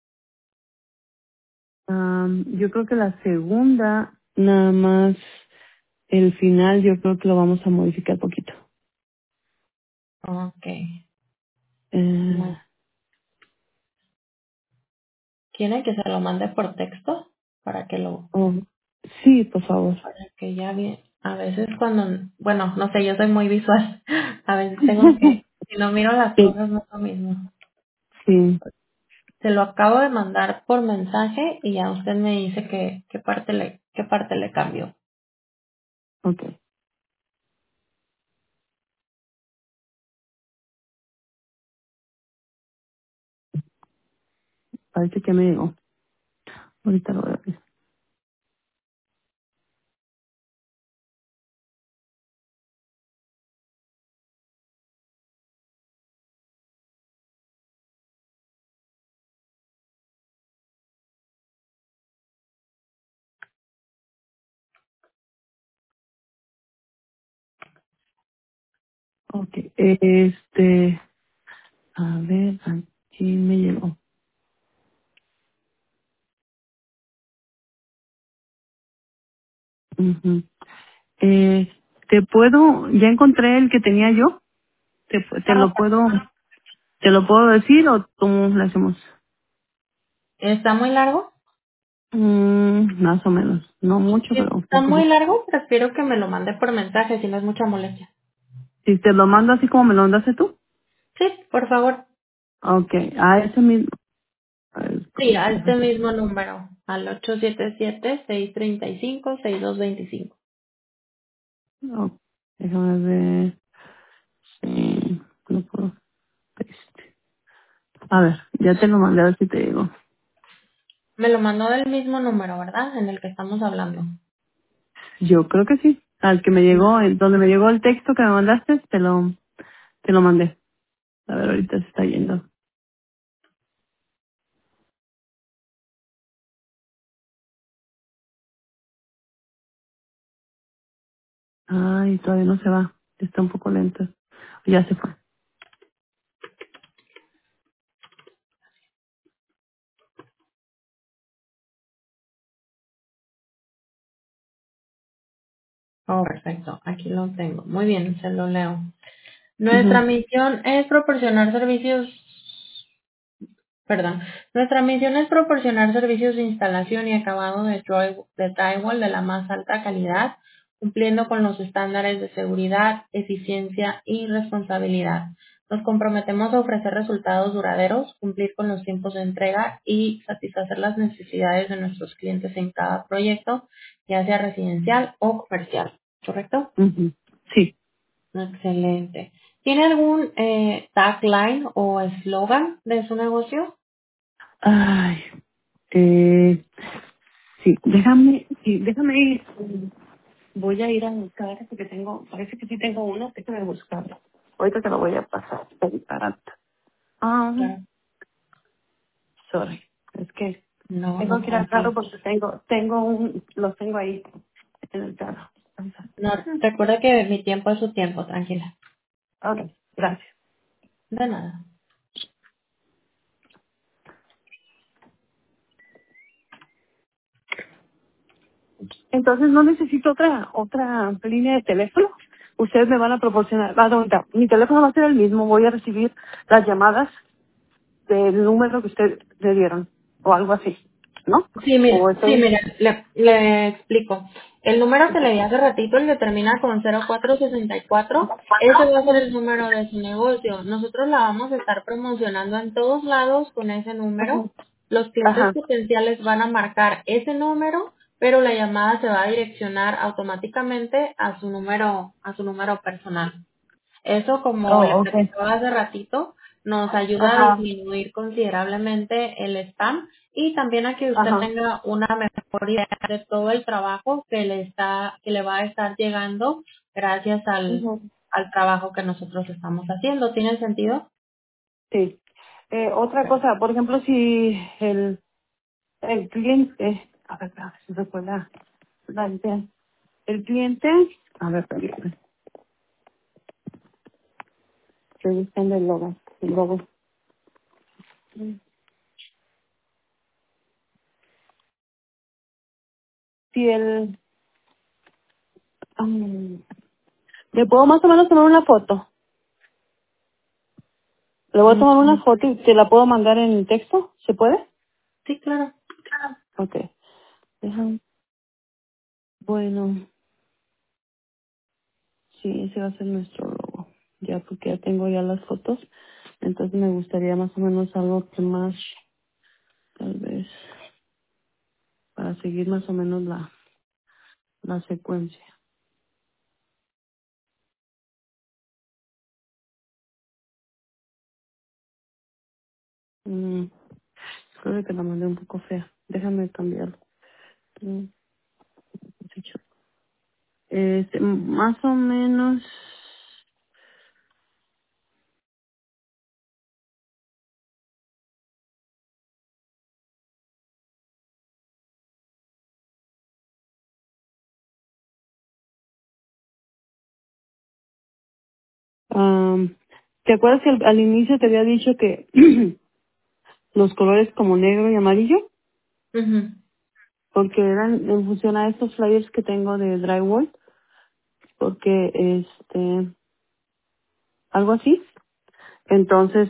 Yo creo que la segunda, nada más el final, yo creo que lo vamos a modificar poquito. Ok. Eh, Bueno, ¿quiere que se lo mande por texto? Para que oh, sí, por favor. para que ya bien. A veces cuando, bueno, no sé, yo soy muy visual. A veces tengo que, si no miro las Sí, cosas no es lo mismo. sí, Se lo acabo de mandar por mensaje y ya usted me dice qué parte le cambio. ok. Parece que me llegó. Ahorita lo voy a ver. Ok, a ver, aquí me llegó. Ujú. Te puedo, ya encontré el que tenía yo. Ah, Te lo puedo decir o tú lo hacemos. ¿está muy largo? Más o menos. No mucho, Si pero un está muy poquito. largo, prefiero que me lo mande por mensaje, si no es mucha molestia. Si te lo mando así como me lo mandaste tú. Sí, por favor. Ok, a ese mismo. A ver, Sí, a este mismo número, al 877-635-6225. no, déjame ver. Sí, no puedo. Paste. A ver, ya te lo mandé a ver si te digo. Me lo mandó del mismo número, ¿verdad? En el que estamos hablando. Yo creo que sí. Al que me llegó, donde me llegó el texto que me mandaste, te lo mandé. A ver, ahorita se está yendo. Ay, todavía no se va. Está un poco lento. Ya se fue. Oh, perfecto. Aquí lo tengo. Muy bien, se lo leo. Nuestra Ujú. misión es proporcionar servicios, perdón, nuestra misión es proporcionar servicios de instalación y acabado de drywall de la más alta calidad, cumpliendo con los estándares de seguridad, eficiencia y responsabilidad. Nos comprometemos a ofrecer resultados duraderos, cumplir con los tiempos de entrega y satisfacer las necesidades de nuestros clientes en cada proyecto, ya sea residencial o comercial. ¿Correcto? Ujú. Sí. Excelente. ¿Tiene algún tagline o eslogan de su negocio? Ay, déjame ir. Voy a ir a buscar, parece que sí tengo uno, déjame buscarlo. Ahorita te lo voy a pasar. Ah, Claro. sorry. Es que No, tengo no, que ir al carro tranquilo. porque los tengo ahí en el carro. No, recuerda que mi tiempo es su tiempo, tranquila. Ok, gracias. De nada. Entonces no necesito otra línea de teléfono. Ustedes me van a proporcionar, mi teléfono va a ser el mismo, voy a recibir las llamadas del número que usted le dieron o algo así, ¿no? O Sí, estoy, mira, le explico. El número que le di hace ratito, el que termina con 0464, ese va a ser el número de su negocio. Nosotros la vamos a estar promocionando en todos lados con ese número. ajá, Los clientes ajá, potenciales van a marcar ese número, pero la llamada se va a direccionar automáticamente a su número personal. Eso, como le oh, okay, platicaba hace ratito, nos ayuda a ajá, disminuir considerablemente el spam y también a que usted ajá, tenga una mejor idea de todo el trabajo que le va a estar llegando gracias ujú, al trabajo que nosotros estamos haciendo. ¿Tiene sentido? sí. Otra cosa, por ejemplo, si el cliente, a ver, si recuerda la idea. El cliente, a ver, permítame, estoy buscando el logo. Si mm, le puedo más o menos tomar una foto. Le voy a Mm, tomar una foto y te la puedo mandar en texto. ¿Se puede? sí, claro. Ok. Deja- Bueno, sí, ese va a ser nuestro logo. Ya, porque ya tengo ya las fotos. Entonces me gustaría más o menos algo que más, tal vez, para seguir más o menos la secuencia. Mm, creo que la mandé un poco fea. Déjame cambiarlo. Mm, dicho. Más o menos, am, ¿te acuerdas que al inicio te había dicho que los colores como negro y amarillo? Ujú. Porque eran en función a estos flyers que tengo de drywall, porque algo así. Entonces,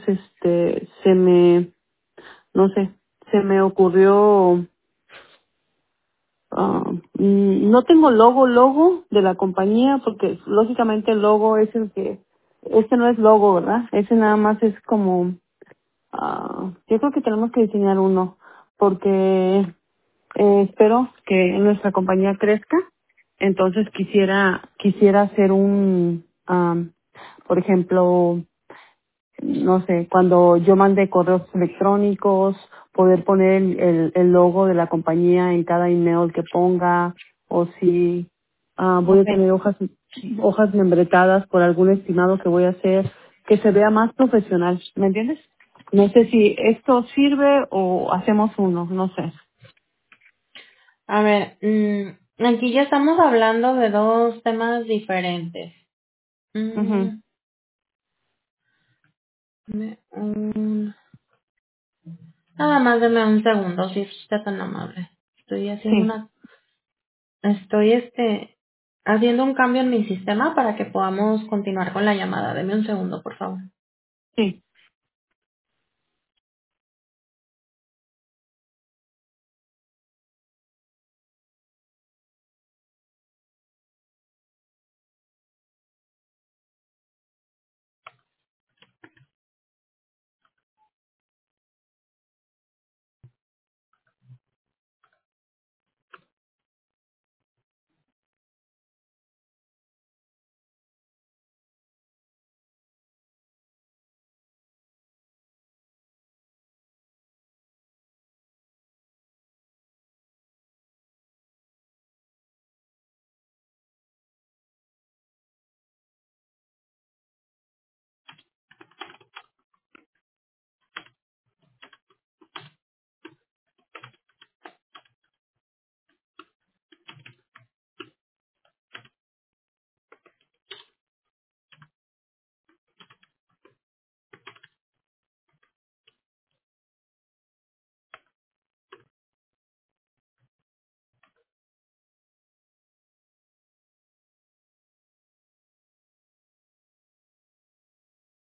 no sé, se me ocurrió, no tengo logo de la compañía, porque lógicamente el logo es este no es logo, ¿verdad? Ese nada más es como, yo creo que tenemos que diseñar uno, porque espero que nuestra compañía crezca. Entonces quisiera hacer por ejemplo, no sé, cuando yo mande correos electrónicos, poder poner el logo de la compañía en cada email que ponga, o si voy a Ok. tener hojas membretadas por algún estimado que voy a hacer, que se vea más profesional, ¿me entiendes? No sé si esto sirve o hacemos uno, no sé. A ver, aquí ya estamos hablando de dos temas diferentes. Ujú. Mm, un- Nada más deme un segundo, si es usted tan amable. Estoy haciendo Sí, una, estoy haciendo un cambio en mi sistema para que podamos continuar con la llamada. Deme un segundo, por favor. sí.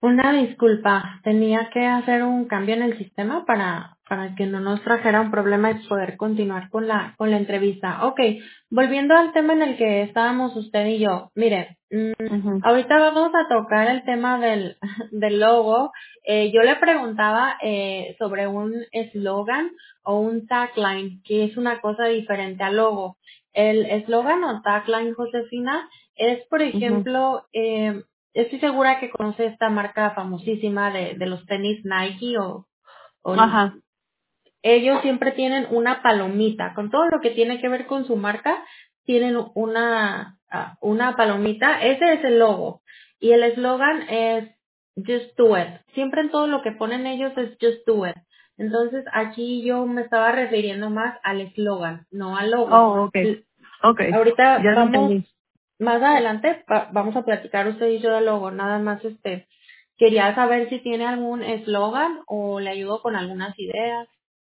Una disculpa, tenía que hacer un cambio en el sistema para que no nos trajera un problema y poder continuar con la entrevista. Ok, volviendo al tema en el que estábamos usted y yo. Mire, Mhm. ahorita vamos a tocar el tema del, del logo. Yo le preguntaba sobre un eslogan o un tagline, que es una cosa diferente al logo. El eslogan o tagline, Josefina, es, por Mhm. ejemplo, estoy segura que conoce esta marca famosísima de los tenis Nike o Ajá. ellos siempre tienen una palomita. Con todo lo que tiene que ver con su marca, tienen una palomita. Ese es el logo. Y el eslogan es Just Do It. Siempre en todo lo que ponen ellos es Just Do It. Entonces aquí yo me estaba refiriendo más al eslogan, no al logo. Oh, okay. Okay. Ahorita Ya lo vamos, entendí. más adelante vamos a platicar usted y yo de logo. Nada más quería saber si tiene algún eslogan o le ayudo con algunas ideas.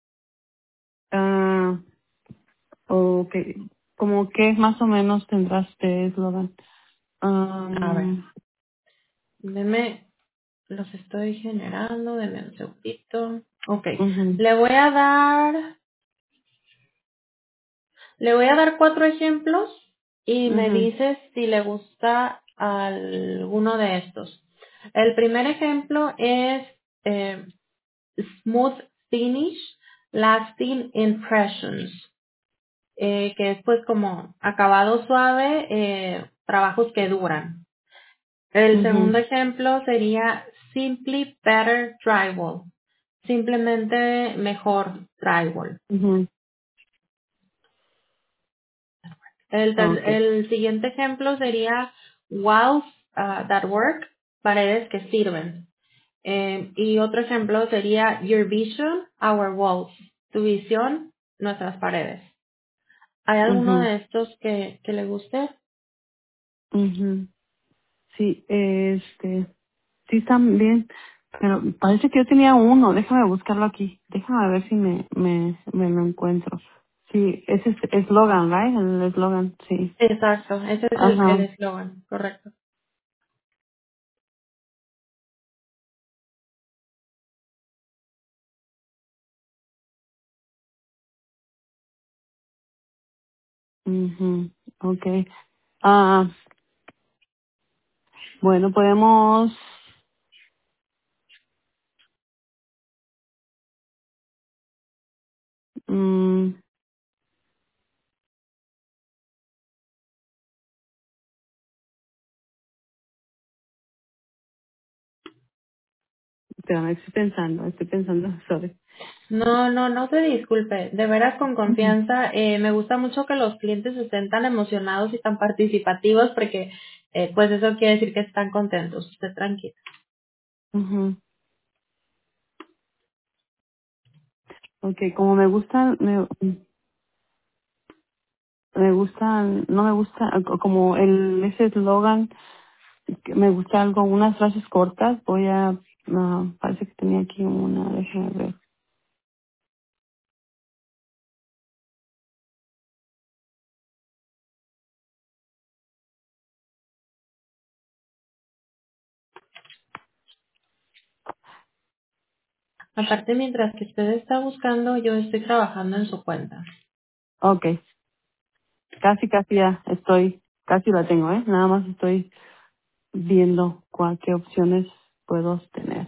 Ah, okay. ¿Cómo qué más o menos tendrás de eslogan? A ver, Um, deme, los estoy generando, deme un segundito. Ok, mhm. le voy a dar, le voy a dar 4 ejemplos y me Mhm. dices si le gusta alguno de estos. El primer ejemplo es eh, Smooth Finish, Lasting Impressions, que es pues como acabado suave, trabajos que duran. El segundo Mhm. ejemplo sería Simply Better Drywall, simplemente mejor drywall. Mhm. Okay. El siguiente ejemplo sería Walls That Work, paredes que sirven. Y otro ejemplo sería Your Vision, Our Walls, tu visión, nuestras paredes. ¿Hay alguno Mhm. de estos que le guste? Mhm. Sí, sí están bien, pero parece que yo tenía uno. Déjame buscarlo aquí. Déjame ver si me lo encuentro. Sí, ese es eslogan, ¿right? El eslogan, sí. Exacto, ese es el Ajá. eslogan, correcto. Mhm. Okay. Ah, bueno, podemos. mm, Espérame, estoy pensando, sorry. No, no, no se disculpe. De veras, con Ujú. confianza. Me gusta mucho que los clientes estén tan emocionados y tan participativos porque, pues eso quiere decir que están contentos. Usted tranquilo. Ujú. Okay, como me gustan, me gustan, no me gusta, como ese eslogan. Que me gusta algo, unas frases cortas. Parece que tenía aquí una, déjame ver. Aparte, mientras que usted está buscando, yo estoy trabajando en su cuenta. Okay, casi ya casi la tengo, Nada más estoy viendo qué opciones puedo tener.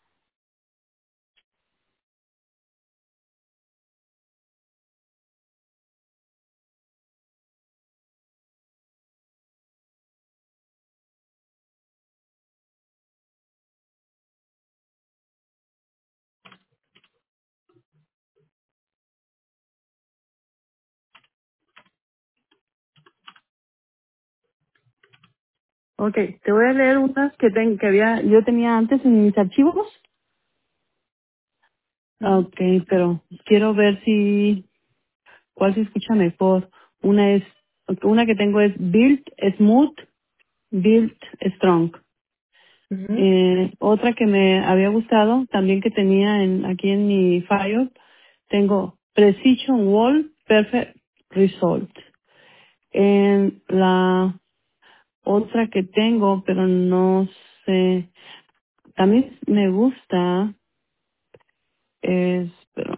Okay, te voy a leer unas yo tenía antes en mis archivos. Ujú, Okay, pero quiero ver cuál se escucha mejor. Una que tengo es Build Smooth, Build Strong. ujú, Otra que me había gustado, también que tenía aquí en mi file, tengo Precision Wall Perfect Result. La otra que tengo, pero no sé, también me gusta es, pero,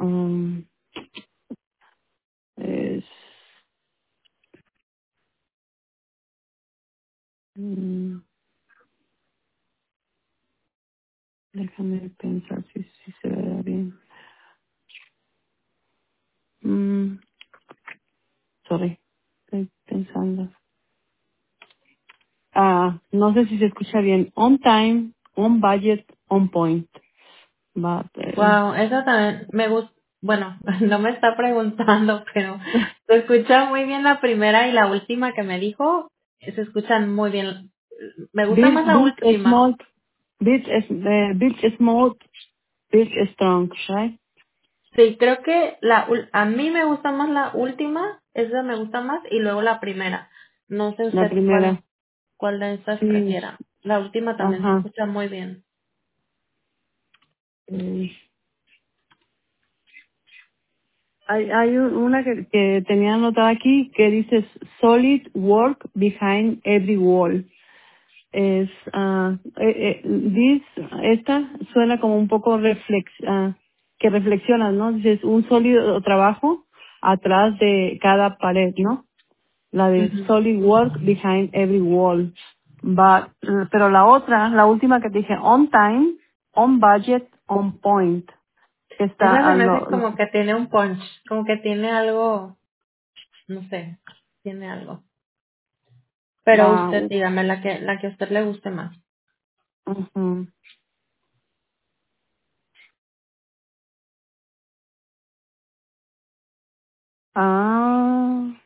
es, mm, déjame pensar si se ve bien. Mm, sorry, estoy pensando. No sé si se escucha bien. On time, on budget, on point. But, Wow, eso también me gusta. Bueno, no me está preguntando, pero se escucha muy bien la primera y la última que me dijo. Se escuchan muy bien. Me gusta más la build última. small, build small, build strong, right? Sí, creo que a mí me gusta más la última, esa me gusta más, y luego la primera. No sé La usted primera, cuál de estas sí, prefiera. La última también se ajá. escucha muy bien. Eh, hay una que tenía anotada aquí que dice solid work behind every wall. Es, esta suena como un poco que reflexionas, ¿no? Dices un sólido trabajo atrás de cada pared, ¿no? La de Ujú. solid work behind every wall. Pero la otra, la última que te dije, on time, on budget, on point, que está Esa se a me hace como que tiene un punch, como que tiene algo, no sé, tiene algo. Pero la, usted dígame la que a usted le guste más. ujú. Ah,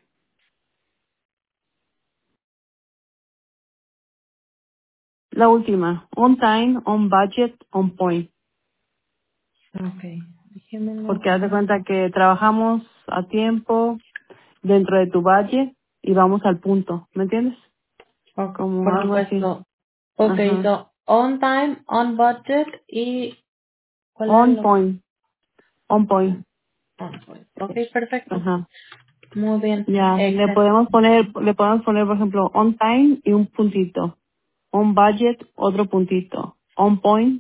la última, on time, on budget, on point. Okay, déjemelo Porque haz de poner. cuenta que trabajamos a tiempo, dentro de tu valle, y vamos al punto, ¿me entiendes? Ok, Como por algo así. supuesto. Okay, Ajá. so on time, on budget y ¿cuál era On el otro? point, on point. On point. Okay, perfecto. Ajá. Muy bien. Ya, le podemos poner, por ejemplo, on time y un puntito. On budget, otro puntito. On point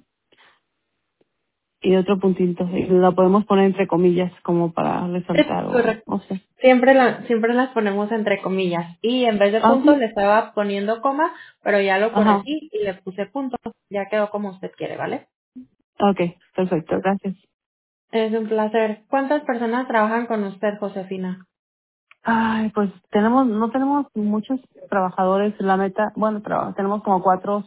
y otro puntito. Y la podemos poner entre comillas como para Sí, resaltar o correcto. no sé. Siempre las ponemos entre comillas. Y en vez de Ah, punto sí. le estaba poniendo coma, pero ya lo Ajá. corregí y le puse punto. Ya quedó como usted quiere, ¿vale? Okay, perfecto, gracias. Es un placer. ¿Cuántas personas trabajan con usted, Josefina? Ay, pues no tenemos muchos trabajadores. La meta, bueno, tenemos como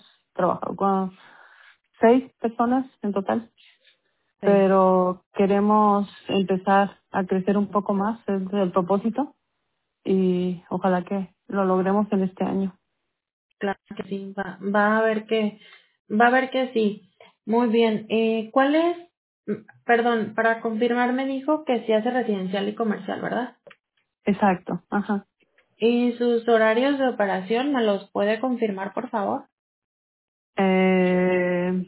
6 personas en total, Seis. pero queremos empezar a crecer un poco más, es el propósito, y ojalá que lo logremos en este año. Claro que sí. Va a ver que sí. Muy bien. ¿Cuál es? Perdón, para confirmar me dijo que sí hace residencial y comercial, ¿verdad? Exacto, ajá. ¿Y sus horarios de operación me los puede confirmar, por favor? Eh,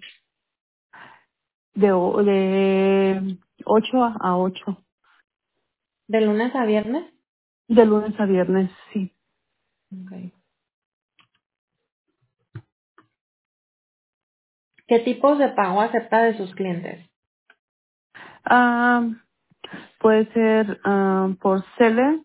de 8 a 8, ¿De lunes a viernes? de lunes a viernes, sí. Okay. ¿Qué tipos de pago acepta de sus clientes? Ah, puede ser por seller.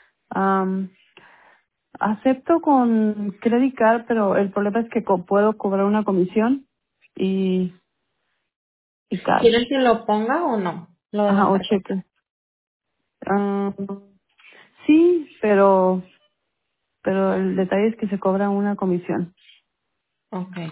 Acepto con credit card, pero el problema es que puedo cobrar una comisión y, y cash. ¿Quieren que lo ponga o no? Lo de Ajá, la o tarjeta. cheque. Ah, sí, pero el detalle es que se cobra una comisión. Ok.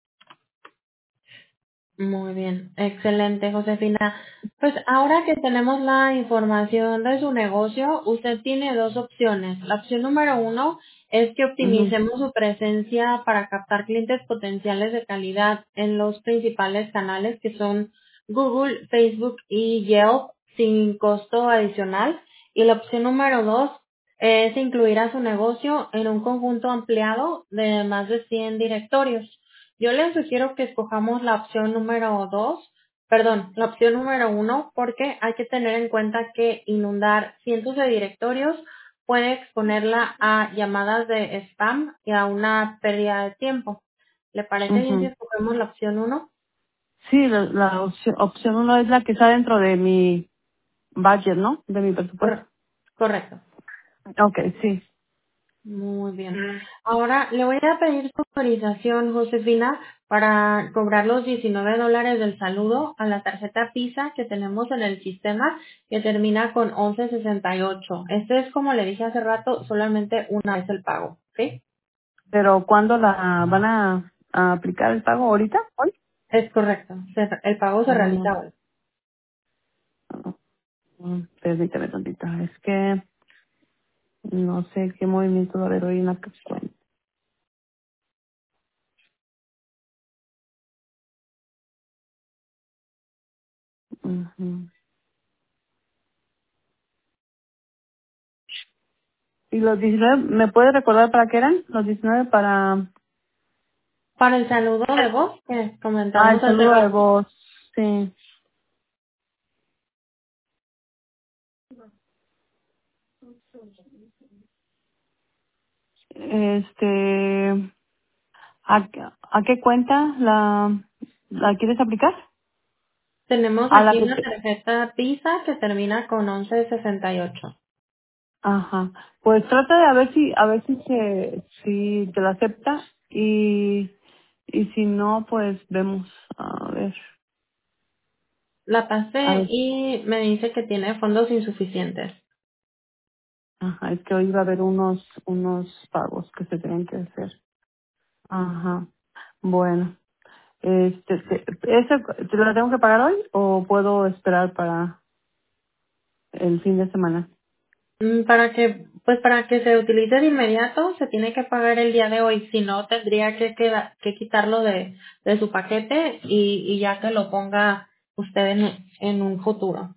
Muy bien, excelente, Josefina. Pues ahora que tenemos la información de su negocio, usted tiene dos opciones. La opción número uno es que Ujú, optimicemos su presencia para captar clientes potenciales de calidad en los principales canales que son Google, Facebook y Yelp sin costo adicional. Y la opción número dos es incluir a su negocio en un conjunto ampliado de más de 100 directorios. Yo les sugiero que escojamos la opción número dos, perdón, la opción número uno, porque hay que tener en cuenta que inundar cientos de directorios puede exponerla a llamadas de spam y a una pérdida de tiempo. ¿Le parece bien si ujú. escogemos escogemos la opción uno. Sí, la opción uno es la que está dentro de mi budget, ¿no? De mi presupuesto. Correcto. Okay, sí. Muy bien. Ahora le voy a pedir su autorización, Josefina, para cobrar los $19 del saludo a la tarjeta Visa que tenemos en el sistema que termina con 1168. Este es, como le dije hace rato, solamente una vez el pago, ¿sí? Pero ¿cuándo la van a aplicar el pago? ¿Ahorita? ¿Hoy? Es correcto. El pago se Mm, realiza hoy. permíteme tantito. Es que no sé qué movimiento va a haber hoy en la cuenta. Ujú. ¿Y los 19 me puede recordar para qué eran? Los 19 para... Para el saludo de voz que Ah, comentamos el hace saludo de rato. voz. Sí. Este... ¿A qué cuenta la quieres aplicar? Tenemos A la aquí que una tarjeta Visa que termina con 1168. Ajá. Pues trata de si te la acepta y si no, pues vemos. A ver. La A pasé ver. y me dice que tiene fondos insuficientes. Ajá. Es que hoy va a haber unos pagos que se tienen que hacer. Ajá. Bueno. ¿Esa te la tengo que pagar hoy o puedo esperar para el fin de semana? Para que se utilice de inmediato, se tiene que pagar el día de hoy. Si no, tendría que quitarlo de su paquete y ya que lo ponga usted en un futuro.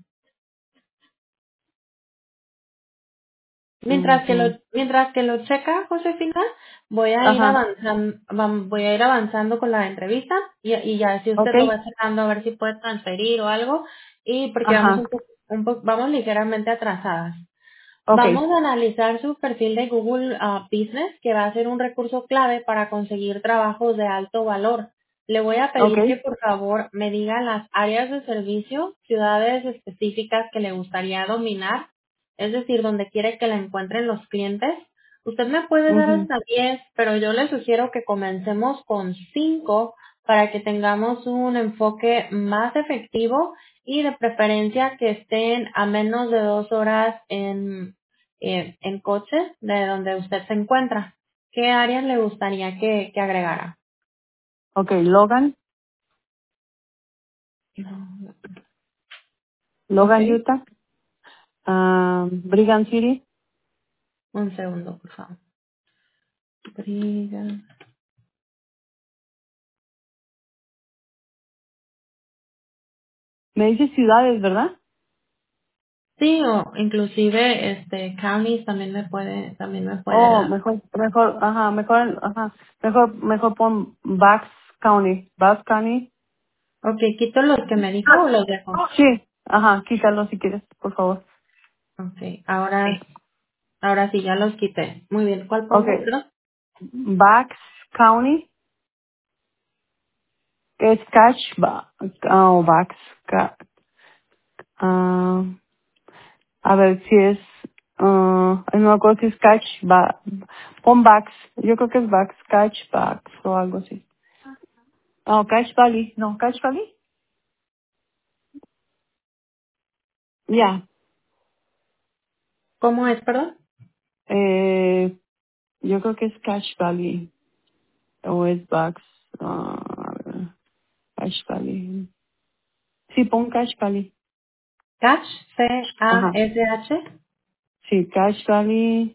Mhm. Mientras que lo checa, Josefina, Ajá. voy a ir avanzando con la entrevista y ya si usted lo Okay. va checando a ver si puede transferir o algo y porque vamos Ajá. vamos ligeramente atrasadas. Okay. Vamos a analizar su perfil de Google Business, que va a ser un recurso clave para conseguir trabajos de alto valor. Le voy a pedir que Okay. por favor me diga las áreas de servicio, ciudades específicas que le gustaría dominar, es decir, donde quiere que la encuentren los clientes. Usted me puede dar Mhm. hasta 10, pero yo le sugiero que comencemos con 5 para que tengamos un enfoque más efectivo y de preferencia que estén a menos de 2 horas en coche de donde usted se encuentra. ¿Qué áreas le gustaría que agregara? Okay. Logan. Ok, Logan, Utah. Brigham City. un segundo, por favor. Brigham. Me dice ciudades, ¿verdad? Sí, o inclusive counties también me puede Oh, dar. mejor pon Bucks County. Bucks County. Ok, quito los que me dijo o los dejo. Sí, ajá, quítalo si quieres, por favor. Ok, ahora sí, ya los quité. Muy bien, ¿cuál pongo? Okay, ¿Perdón? Bucks County, que es Bucks, ah, a ver si es, no me acuerdo si es pon Bucks, yo creo que es Bucks o algo así. Oh, Cache Valley, no, Cache Valley, ya. ¿Cómo es, perdón? Yo creo que es Cache Valley o es Bucks. Cache Valley. Sí, pon Cache Valley. Cash, Ajá. C-A-S-H. Sí, Cache Valley.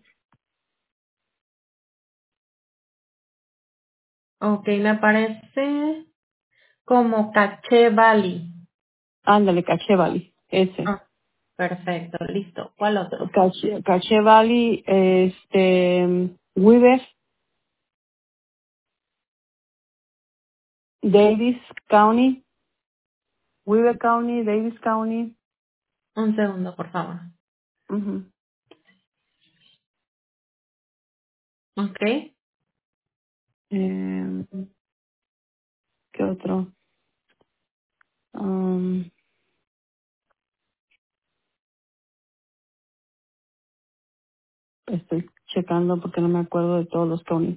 Ok, me aparece como Cache Valley. Ándale, Cache Valley. Ese. Ah, perfecto, listo. ¿Cuál otro? Cache Valley, Weaver, Davis County, Weaver County, Davis County. Un segundo, por favor. Ujú. Ok. Eh, ¿Qué otro? Um, Estoy checando porque no me acuerdo de todos los counties.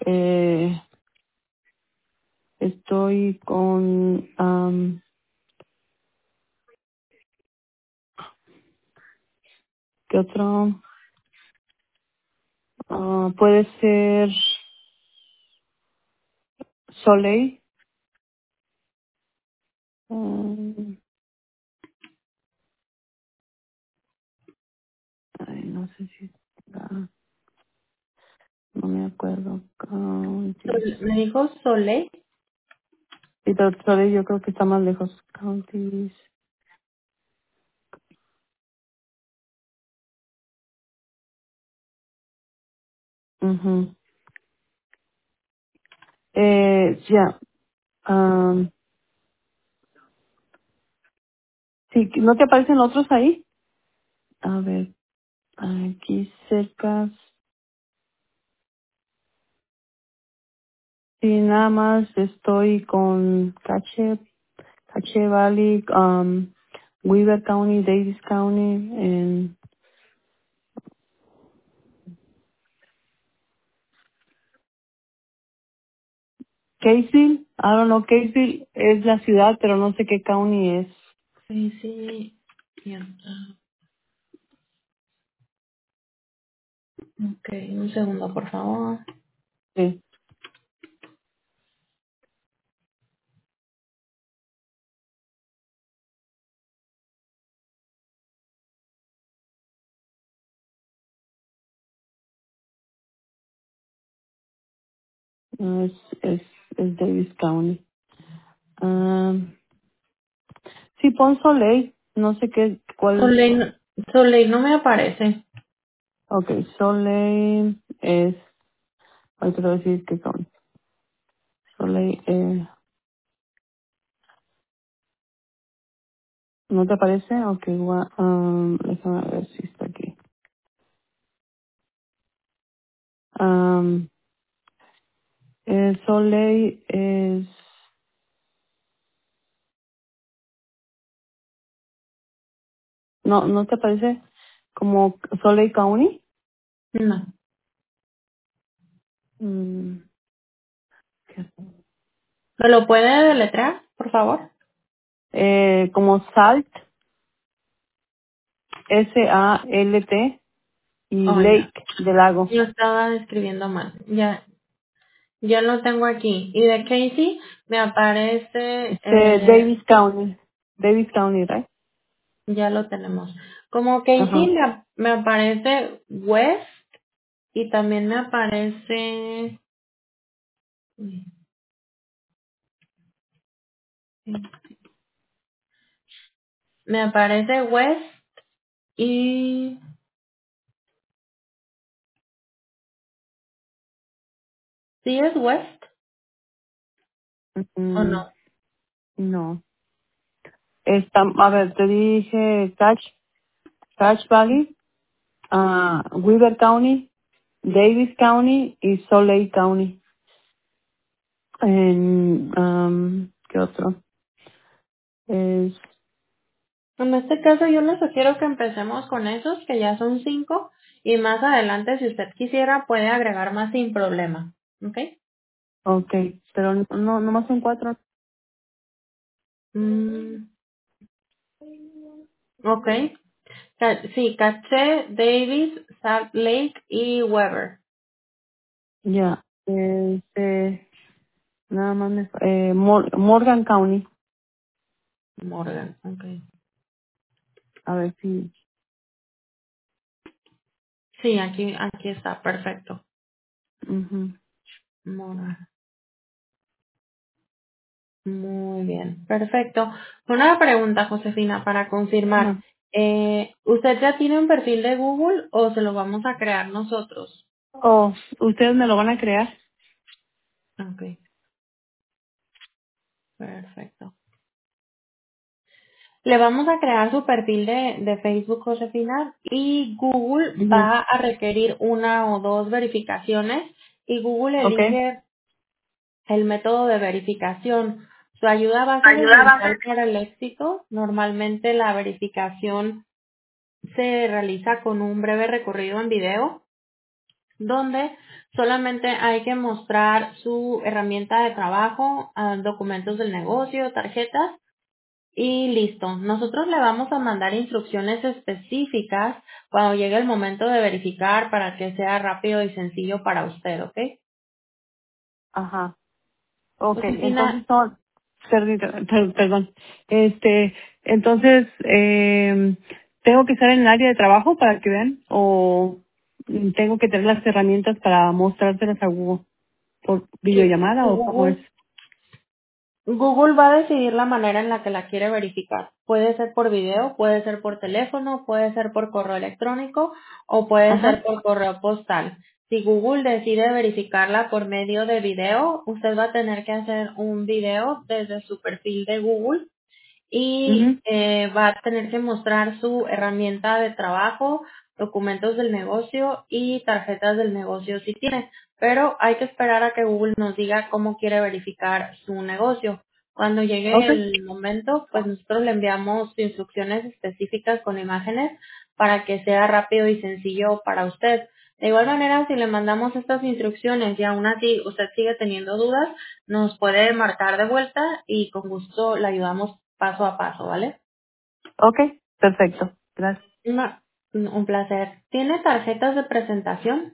Estoy con, ¿qué otro? Puede ser Soleil. Um, Ay, no sé si, no me acuerdo. Counties. Me dijo Soleil. Sí, pero Soleil yo creo que está más lejos. Counties. Ujú. Ya. Sí, ¿no te aparecen otros ahí? A ver, aquí cerca. Sí, nada más estoy con Cache Valley, Weaver County, Davis County, en Caseville. I don't know, Caseville es la ciudad, pero no sé qué county es. Sí, sí. Ya. Ok, un segundo, por favor. Sí, no, es Davis County. Um, sí, pon Soleil, no sé qué, cuál. Soleil no me aparece. Okay, Soleil es, ahorita te voy a decir qué son. Soleil, ¿no te aparece? Okay, déjame ver si está aquí. Um, Soleil es, no te aparece como Soleil County. No. Mm, ¿Me lo puede deletrear, por favor? como Salt, Salt, y Oh, ya. Lake, de lago. Yo estaba escribiendo mal. Ya lo tengo aquí. Y de Casey me aparece, Davis County, right? ya lo tenemos. Como Casey Ajá. me aparece West y también me aparece, West y, ¿sí es West o Mm, no? no. A ver, te dije Cache Valley, Weaver County, Davis County y Soleil County. ¿Qué otro? Es, En este caso yo les sugiero que empecemos con esos, que ya son 5, y más adelante, si usted quisiera, puede agregar más sin problema. ¿Ok? okay, pero no, nomás son 4. Mm, ok. Sí, Cache, Davis, Salt Lake y Weber. Ya. Nada más Morgan County. Morgan, ok. A ver si. Sí, aquí está, perfecto. Ujú. Morgan. Muy bien, perfecto. Una pregunta, Josefina, para confirmar. Ajá. ¿Usted ya tiene un perfil de Google o se lo vamos a crear nosotros? Oh, ¿ustedes me lo van a crear? Ok, perfecto. Le vamos a crear su perfil de Facebook, Josefina, y Google Ujú. va a requerir una o dos verificaciones y Google Okay. elige El método de verificación. Su ayuda va a ser Ayudaba. esencial para el éxito. Normalmente la verificación se realiza con un breve recorrido en video, donde solamente hay que mostrar su herramienta de trabajo, documentos del negocio, tarjetas y listo. Nosotros le vamos a mandar instrucciones específicas cuando llegue el momento de verificar para que sea rápido y sencillo para usted, ¿ok? Ajá. Okay, Josefina, entonces no, perdón. Entonces, ¿tengo que estar en el área de trabajo para que vean? ¿O tengo que tener las herramientas para mostrárselas a Google por sí, videollamada o cómo es? Google va a decidir la manera en la que la quiere verificar. Puede ser por video, puede ser por teléfono, puede ser por correo electrónico o puede ser Ajá, por correo postal. Si Google decide verificarla por medio de video, usted va a tener que hacer un video desde su perfil de Google y mhm, va a tener que mostrar su herramienta de trabajo, documentos del negocio y tarjetas del negocio si tiene. Pero hay que esperar a que Google nos diga cómo quiere verificar su negocio. Cuando llegue okay, el momento, pues nosotros le enviamos instrucciones específicas con imágenes para que sea rápido y sencillo para usted. De igual manera, si le mandamos estas instrucciones y aún así usted sigue teniendo dudas, nos puede marcar de vuelta y con gusto le ayudamos paso a paso, ¿vale? okay, perfecto, gracias. Un placer. ¿Tiene tarjetas de presentación?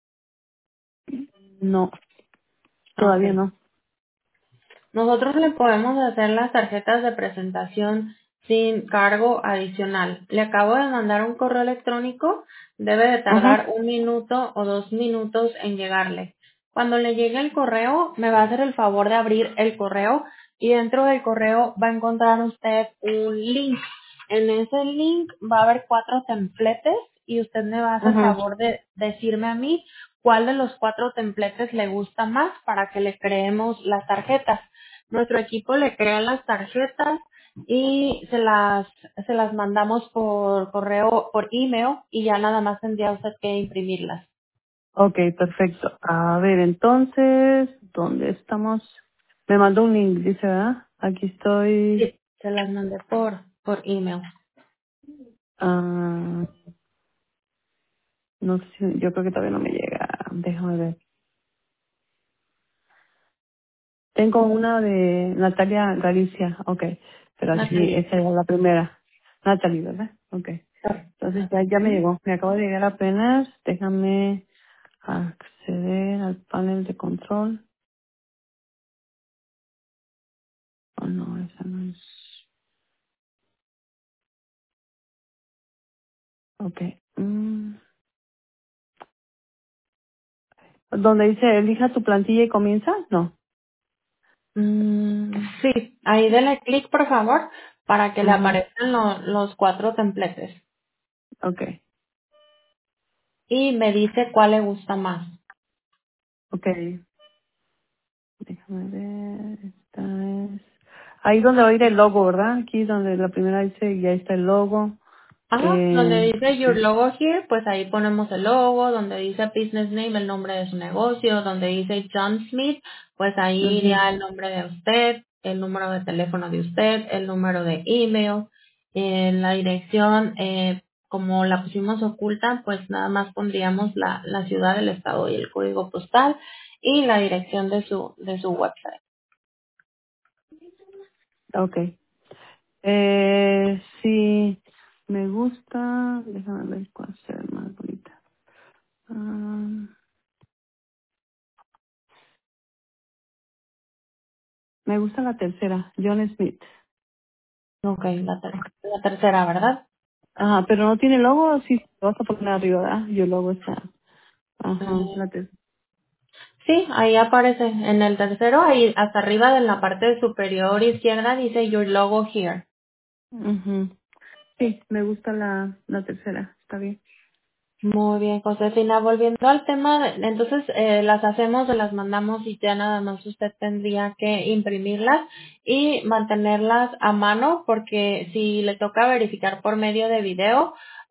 No, Ah, todavía ok. no. Nosotros le podemos hacer las tarjetas de presentación sin cargo adicional. Le acabo de mandar un correo electrónico. Debe de Ajá, tardar 1 minuto o 2 minutos en llegarle. Cuando le llegue el correo, me va a hacer el favor de abrir el correo y dentro del correo va a encontrar usted un link. En ese link va a haber 4 templates y usted me va a hacer el ajá, favor de decirme a mí cuál de los 4 templates le gusta más para que le creemos las tarjetas. Nuestro equipo le crea las tarjetas y se las mandamos por correo, por email y ya nada más tendría usted que imprimirlas. okay, perfecto. A ver, entonces, ¿dónde estamos? Me mandó un link, dice, ¿verdad? Aquí estoy. Sí, se las mandé por email. Ah, no sé, yo creo que todavía no me llega. Déjame ver. Tengo una de Natalia Galicia, okay. Pero aquí, Natalie. esa es la primera. Natalie, ¿verdad? Okay. Entonces ya me llegó. Me acabo de llegar apenas. Déjame acceder al panel de control. Oh, no, esa no es. Okay. ¿Donde dice elija tu plantilla y comienza? No. Sí, ahí dele clic por favor para que le Ajá. aparezcan los 4 templates Okay. y me dice cuál le gusta más. Okay. Déjame ver. Esta es. Ahí donde va a ir el logo, ¿verdad? Aquí donde la primera dice ya está el logo. Ajá, donde dice Your Sí. Logo Here, pues ahí ponemos el logo, donde dice Business Name, el nombre de su negocio, donde dice John Smith, pues ahí Ujú. iría el nombre de usted, el número de teléfono de usted, el número de email, la dirección, como la pusimos oculta, pues nada más pondríamos la ciudad, el estado y el código postal y la dirección de su website. Okay. Sí, me gusta. Déjame ver cuál será más bonita. Ah, me gusta la tercera, John Smith. Ok, la tercera, ¿verdad? Ajá, pero no tiene logo, sí, lo vas a poner arriba, ¿verdad? Y el logo está. Ajá, la tercera. Sí, ahí aparece en el tercero, ahí hasta arriba en la parte superior izquierda dice Your logo here. Sí, me gusta la tercera, está bien. Muy bien, Josefina, volviendo al tema, entonces las hacemos, se las mandamos y ya nada más usted tendría que imprimirlas y mantenerlas a mano porque si le toca verificar por medio de video,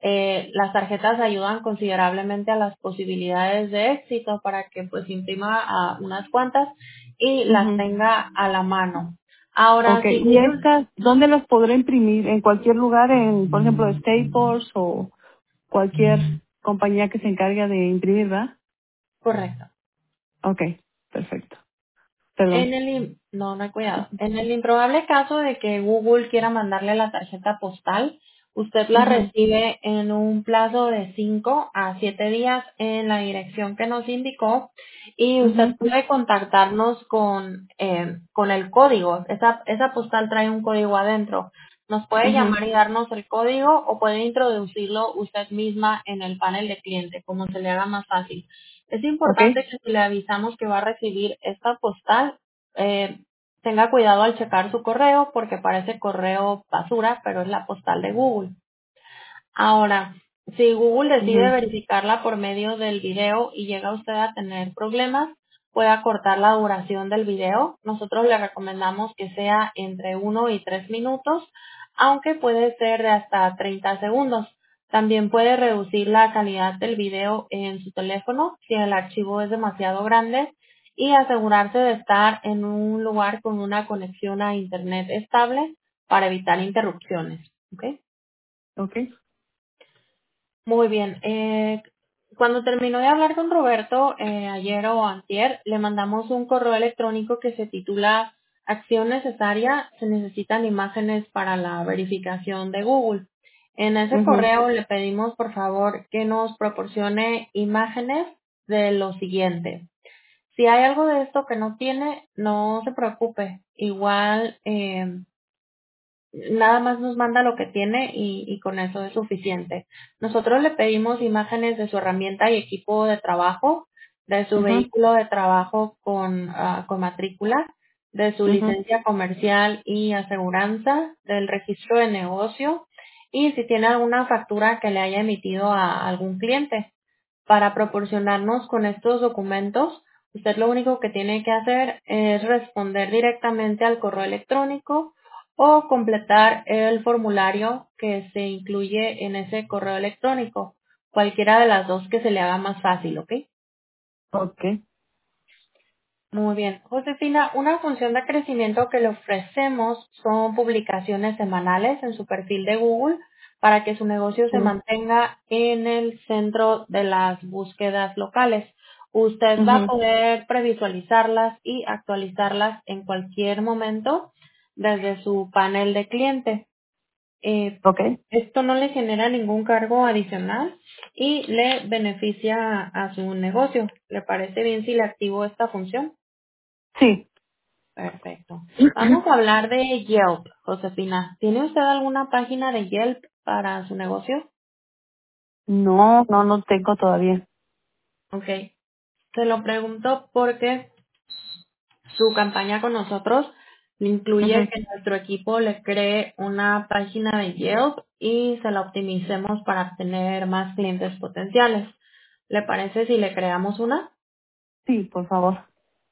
las tarjetas ayudan considerablemente a las posibilidades de éxito para que pues imprima unas cuantas y las Mhm. tenga a la mano. Ahora, Okay. si ¿Y Google, estas dónde las podré imprimir? ¿En cualquier lugar, en, por ejemplo, Staples o cualquier compañía que se encargue de imprimir, verdad? correcto. Okay, perfecto. Perdón. No hay cuidado. En el improbable caso de que Google quiera mandarle la tarjeta postal, usted la Mhm. recibe en un plazo de 5 a 7 días en la dirección que nos indicó y usted Mhm. puede contactarnos con el código. Esa postal trae un código adentro. Nos puede Mhm. llamar y darnos el código o puede introducirlo usted misma en el panel de cliente, como se le haga más fácil. Es importante Okay. que si le avisamos que va a recibir esta postal, eh, tenga cuidado al checar su correo porque parece correo basura, pero es la postal de Google. Ahora, si Google decide Mhm. verificarla por medio del video y llega usted a tener problemas, puede acortar la duración del video. Nosotros le recomendamos que sea entre 1 y 3 minutos, aunque puede ser de hasta 30 segundos. También puede reducir la calidad del video en su teléfono si el archivo es demasiado grande y asegurarse de estar en un lugar con una conexión a internet estable para evitar interrupciones. ¿Ok? Okay. Muy bien. Cuando terminó de hablar con Roberto, ayer o antier, le mandamos un correo electrónico que se titula Acción necesaria, se necesitan imágenes para la verificación de Google. En ese Mhm. correo le pedimos por favor que nos proporcione imágenes de lo siguiente. Si hay algo de esto que no tiene, no se preocupe. Igual, nada más nos manda lo que tiene y con eso es suficiente. Nosotros le pedimos imágenes de su herramienta y equipo de trabajo, de su Mhm. vehículo de trabajo con matrícula, de su Mhm. licencia comercial y aseguranza, del registro de negocio y si tiene alguna factura que le haya emitido a algún cliente. Para proporcionarnos con estos documentos, usted lo único que tiene que hacer es responder directamente al correo electrónico o completar el formulario que se incluye en ese correo electrónico, cualquiera de las dos que se le haga más fácil, ¿ok? Okay. Muy bien. Josefina, una función de crecimiento que le ofrecemos son publicaciones semanales en su perfil de Google para que su negocio se Mhm. mantenga en el centro de las búsquedas locales. Usted va a Mhm. poder previsualizarlas y actualizarlas en cualquier momento desde su panel de cliente. Eh, Okay. Esto no le genera ningún cargo adicional y le beneficia a su negocio. ¿Le parece bien si le activo esta función? Sí. Perfecto. Vamos a hablar de Yelp, Josefina. ¿Tiene usted alguna página de Yelp para su negocio? No, no tengo todavía. Ok. Se lo pregunto porque su campaña con nosotros incluye Mhm. que nuestro equipo le cree una página de Yelp y se la optimicemos para tener más clientes potenciales. ¿Le parece si le creamos una? Sí, por favor.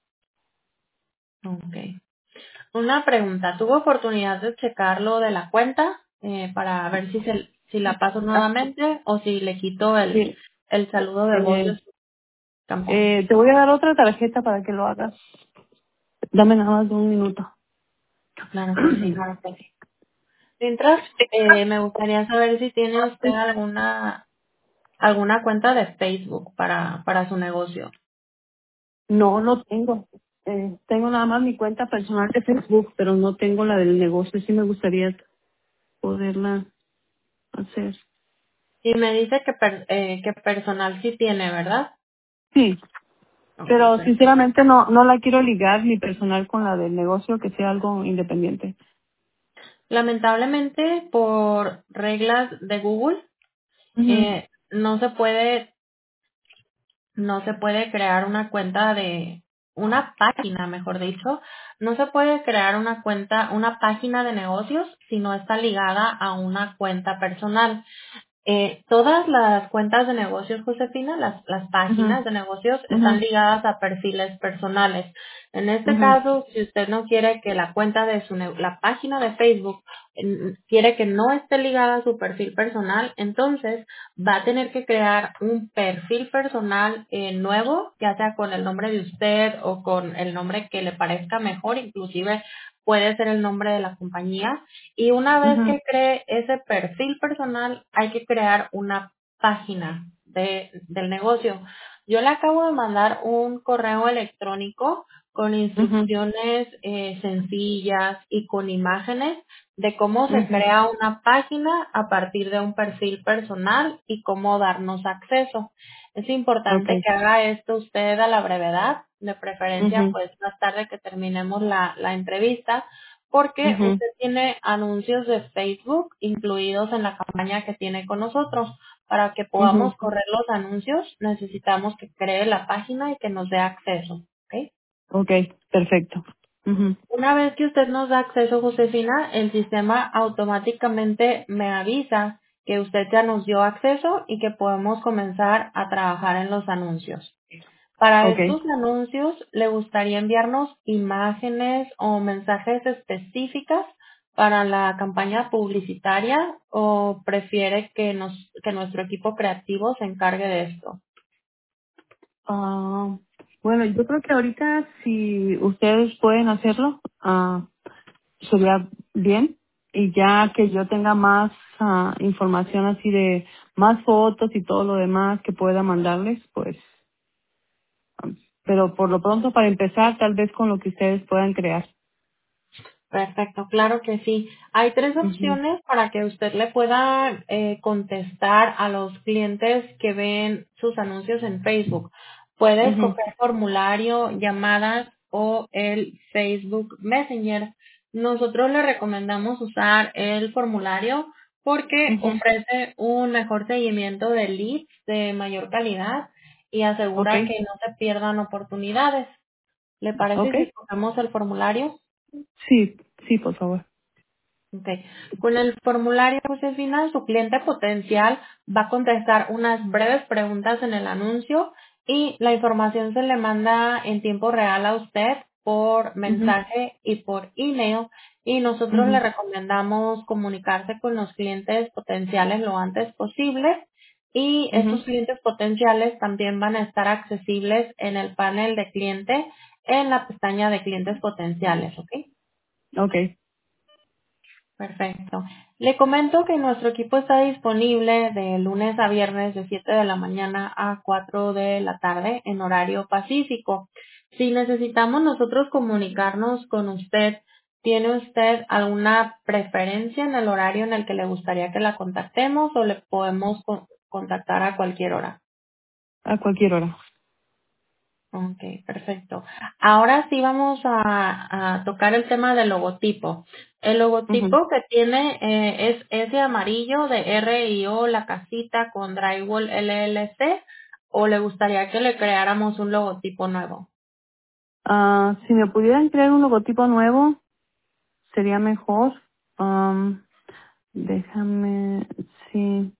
Ok. Una pregunta, ¿tuvo oportunidad de checar lo de la cuenta para ver si la paso nuevamente o si le quito Sí. el saludo de voz de Eh, su campaña? te voy a dar otra tarjeta para que lo hagas. Dame nada más de un minuto. Claro que sí. Mientras, me gustaría saber si tiene usted alguna cuenta de Facebook para su negocio. No, no tengo. Tengo nada más mi cuenta personal de Facebook, pero no tengo la del negocio. Sí me gustaría poderla hacer. Y me dice que personal sí tiene, ¿verdad? Sí, Ok, pero perfecto. sinceramente no la quiero ligar mi personal con la del negocio, que sea algo independiente. Lamentablemente, por reglas de Google, Mhm. no se puede crear una página, mejor dicho, no se puede crear una página de negocios si no está ligada a una cuenta personal. Todas las cuentas de negocios, Josefina, las páginas Mhm. de negocios están Mhm. ligadas a perfiles personales. En este Mhm. caso, si usted no quiere que la página de Facebook quiere que no esté ligada a su perfil personal, entonces va a tener que crear un perfil personal nuevo, ya sea con el nombre de usted o con el nombre que le parezca mejor, inclusive puede ser el nombre de la compañía. Y una vez Ujú, que cree ese perfil personal, hay que crear una página del negocio. Yo le acabo de mandar un correo electrónico con ujú, instrucciones sencillas y con imágenes de cómo se ujú. crea una página a partir de un perfil personal y cómo darnos acceso. Es importante Okay. que haga esto usted a la brevedad, de preferencia Ujú, pues más tarde que terminemos la entrevista, porque ujú, usted tiene anuncios de Facebook incluidos en la campaña que tiene con nosotros. Para que ujú. podamos correr los anuncios, necesitamos que cree la página y que nos dé acceso. ¿Ok? Okay, perfecto. Ujú, Una vez que usted nos da acceso, Josefina, el sistema automáticamente me avisa que usted ya nos dio acceso y que podemos comenzar a trabajar en los anuncios. Para Okay. estos anuncios, ¿le gustaría enviarnos imágenes o mensajes específicas para la campaña publicitaria o prefiere que nuestro equipo creativo se encargue de esto? Ah, bueno, yo creo que ahorita si ustedes pueden hacerlo, sería bien. Y ya que yo tenga más información así de más fotos y todo lo demás que pueda mandarles, pues, ah, pero por lo pronto para empezar, tal vez con lo que ustedes puedan crear. Perfecto, claro que sí. Hay tres Mhm, opciones para que usted le pueda contestar a los clientes que ven sus anuncios en Facebook. Puede mhm, escoger formulario, llamadas o el Facebook Messenger. Nosotros le recomendamos usar el formulario porque mhm. ofrece un mejor seguimiento de leads de mayor calidad y asegura Okay, que no se pierdan oportunidades. ¿Le parece si okay. escogemos el formulario? Sí, sí, por favor. Ok. Con el formulario Josefina, su cliente potencial va a contestar unas breves preguntas en el anuncio y la información se le manda en tiempo real a usted por Mhm, mensaje y por email y nosotros le mhm, recomendamos comunicarse con los clientes potenciales lo antes posible y estos mhm. clientes potenciales también van a estar accesibles en el panel de cliente en la pestaña de clientes potenciales, ¿ok? Okay. Perfecto. Le comento que nuestro equipo está disponible de lunes a viernes de 7 de la mañana a 4 de la tarde en horario pacífico. Si necesitamos nosotros comunicarnos con usted, ¿tiene usted alguna preferencia en el horario en el que le gustaría que la contactemos o le podemos contactar a cualquier hora? A cualquier hora. Ok, perfecto. Ahora sí vamos a tocar el tema del logotipo. El Mhm. logotipo que tiene es ese amarillo de RIO, la casita con Drywall LLC, o le gustaría que le creáramos un logotipo nuevo. Si me pudieran crear un logotipo nuevo, sería mejor. Am, déjame, sí.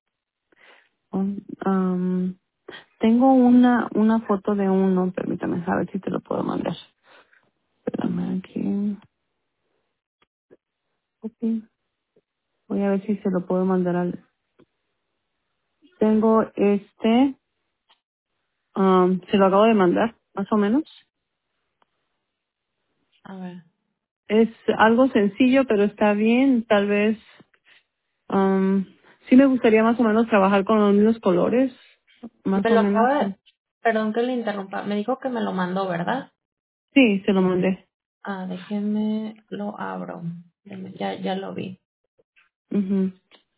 um, tengo una foto de uno, permítame saber si te lo puedo mandar. Espérame aquí. Ok. Voy a ver si se lo puedo mandar al. Tengo se lo acabo de mandar, más o menos. A ver. Es algo sencillo, pero está bien. Tal vez, um, sí me gustaría más o menos trabajar con los mismos colores, más Me o lo menos. acaba de... Perdón que le interrumpa. Me dijo que me lo mandó, ¿verdad? Sí, se lo mandé. Ah, déjeme, lo abro. Ya lo vi. Ujú.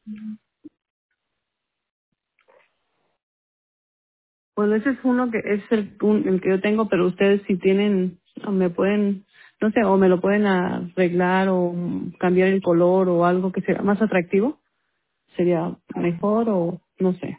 Bueno, ese es uno que es el que yo tengo, pero ustedes si tienen, me pueden, no sé, o me lo pueden arreglar o cambiar el color o algo que sea más atractivo, sería mejor o no sé.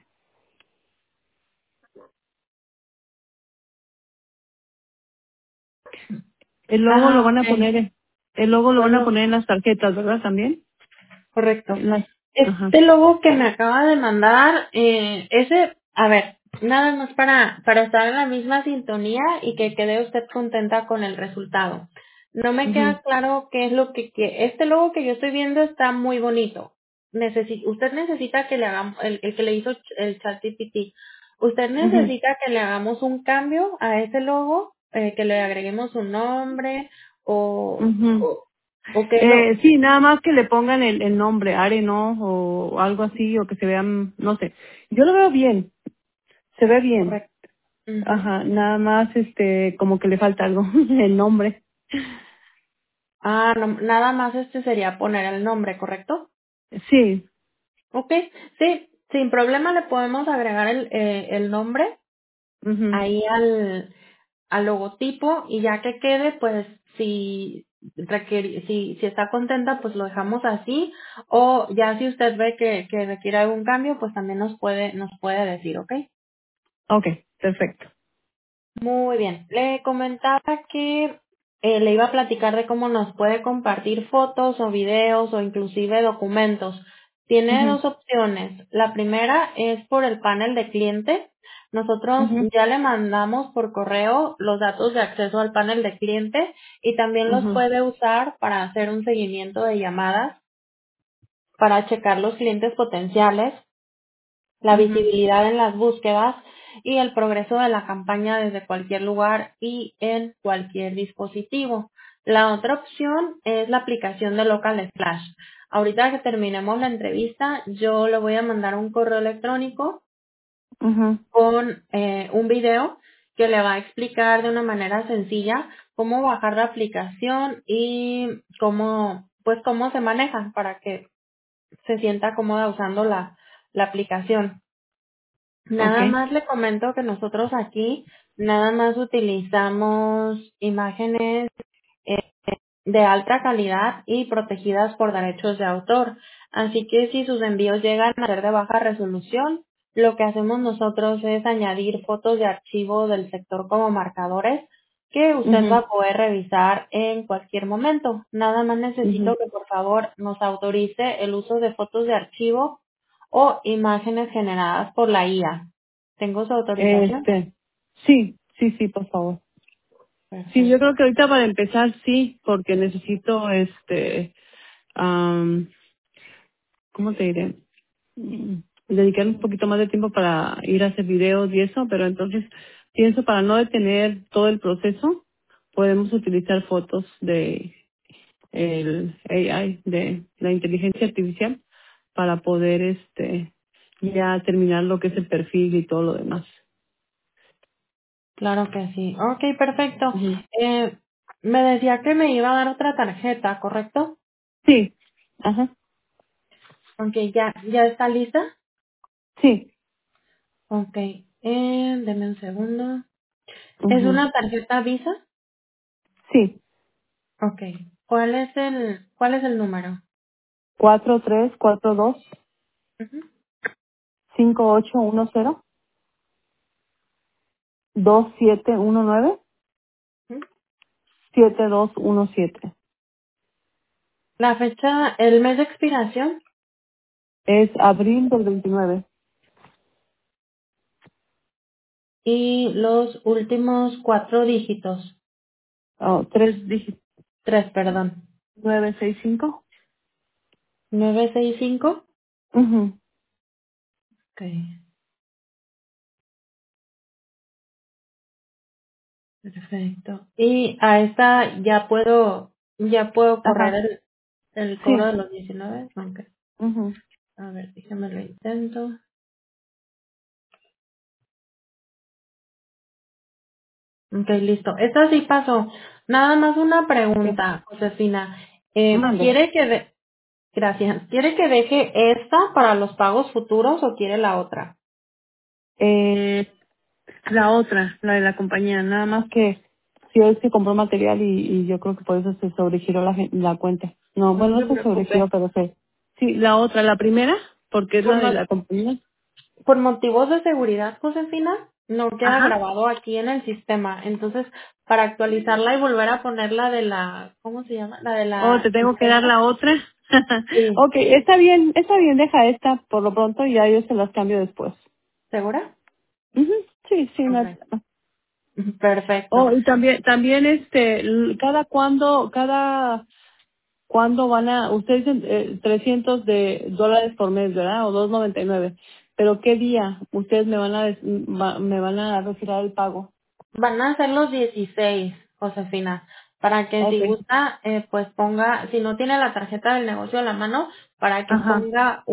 El logo lo Ah, van a ok. poner, el logo lo van a Solo poner en las tarjetas, ¿verdad? También. correcto. En las, ajá. Este logo que me acaba de mandar, ese, a ver, nada más para estar en la misma sintonía y que quede usted contenta con el resultado. No me Mhm. queda claro qué es lo que este logo que yo estoy viendo está muy bonito. Usted necesita que le hagamos, el que le hizo el chat GPT, usted Mhm. necesita que le hagamos un cambio a ese logo, que le agreguemos un nombre o, Mhm. o, o que lo, Sí, nada más que le pongan el nombre, Areno o algo así, o que se vean, no sé. Yo lo veo bien, se ve bien. correcto. Ujú. Ajá, nada más como que le falta algo, el nombre. Ah, no, nada más sería poner el nombre, ¿correcto? Sí. Ok, sí, sin problema le podemos agregar el nombre Mhm. ahí al logotipo y ya que quede, pues si está contenta, pues lo dejamos así o ya si usted ve que requiere algún cambio, pues también nos puede decir, ¿ok? Okay, perfecto. Muy bien. Le comentaba que le iba a platicar de cómo nos puede compartir fotos o videos o inclusive documentos. Tiene Mhm. dos opciones. La primera es por el panel de cliente. Nosotros Mhm. ya le mandamos por correo los datos de acceso al panel de cliente y también los Mhm. puede usar para hacer un seguimiento de llamadas, para checar los clientes potenciales, la Mhm. visibilidad en las búsquedas y el progreso de la campaña desde cualquier lugar y en cualquier dispositivo. La otra opción es la aplicación de Local Splash. Ahorita que terminemos la entrevista, yo le voy a mandar un correo electrónico Mhm. con un video que le va a explicar de una manera sencilla cómo bajar la aplicación y cómo se maneja para que se sienta cómoda usando la aplicación. Nada Okay. más le comento que nosotros aquí nada más utilizamos imágenes eh, de alta calidad y protegidas por derechos de autor. Así que si sus envíos llegan a ser de baja resolución, lo que hacemos nosotros es añadir fotos de archivo del sector como marcadores que usted va Mhm. a poder revisar en cualquier momento. Nada más Mhm. necesito que por favor nos autorice el uso de fotos de archivo o imágenes generadas por la IA. ¿Tengo su autorización? Sí, sí, sí, por favor. Sí, yo Perfecto. creo que ahorita para empezar sí, porque necesito am, ¿cómo te diré? Dedicar un poquito más de tiempo para ir a hacer videos y eso, pero entonces pienso para no detener todo el proceso, podemos utilizar fotos de el AI, de la inteligencia artificial, para poder ya terminar lo que es el perfil y todo lo demás. Claro que sí. Ok, perfecto. Ujú. Eh, Me decía que me iba a dar otra tarjeta, ¿correcto? Sí, ajá, Ok, ya está lista. sí, Ok, deme un segundo. ¿Es ujú, una tarjeta Visa? sí, Ok. Cuál es el número? 4342 Ujú, 5810 2719 ujú. 7217. La fecha, el mes de expiración Es abril del 29. y los últimos cuatro dígitos. Oh, 3 dígitos. Tres, perdón. 965. 965. Ujú. Ok, perfecto. Y a esta ya puedo correr Ajá, el cobro de sí. los 19. Ok. Ujú. A ver, déjame lo intento. Ok, listo. Esta sí pasó. Nada más una Ok, pregunta, Josefina. mande. Gracias. ¿Quiere que deje esta para los pagos futuros o quiere la otra? Eh, la otra, la de la compañía, nada más que si es que compró material y yo creo que por eso se sobregiró la cuenta. No, No bueno, se no se sobregiró, preocupe. pero sí. Sí, la otra, la primera, porque es Por, la de mo- la compañía. por motivos de seguridad, Josefina, no queda Ajá. grabado aquí en el sistema. Entonces, para actualizarla y volver a poner la de la, ¿cómo se llama? La de Oh, te la tengo que dar empresa. la otra. Sí. Ok, está bien, deja esta por lo pronto y ya yo se las cambio después. ¿Segura? Ujú, sí, sí, no, Ok. Perfecto. Oh, y también cuándo van a, ustedes dicen $300 por mes, ¿verdad? O 2.99. Pero ¿qué día ustedes me van a retirar el pago? Van a ser los 16, Josefina, para que si Okay. gusta, pues ponga, si no tiene la tarjeta del negocio a la mano, para que Ajá, ponga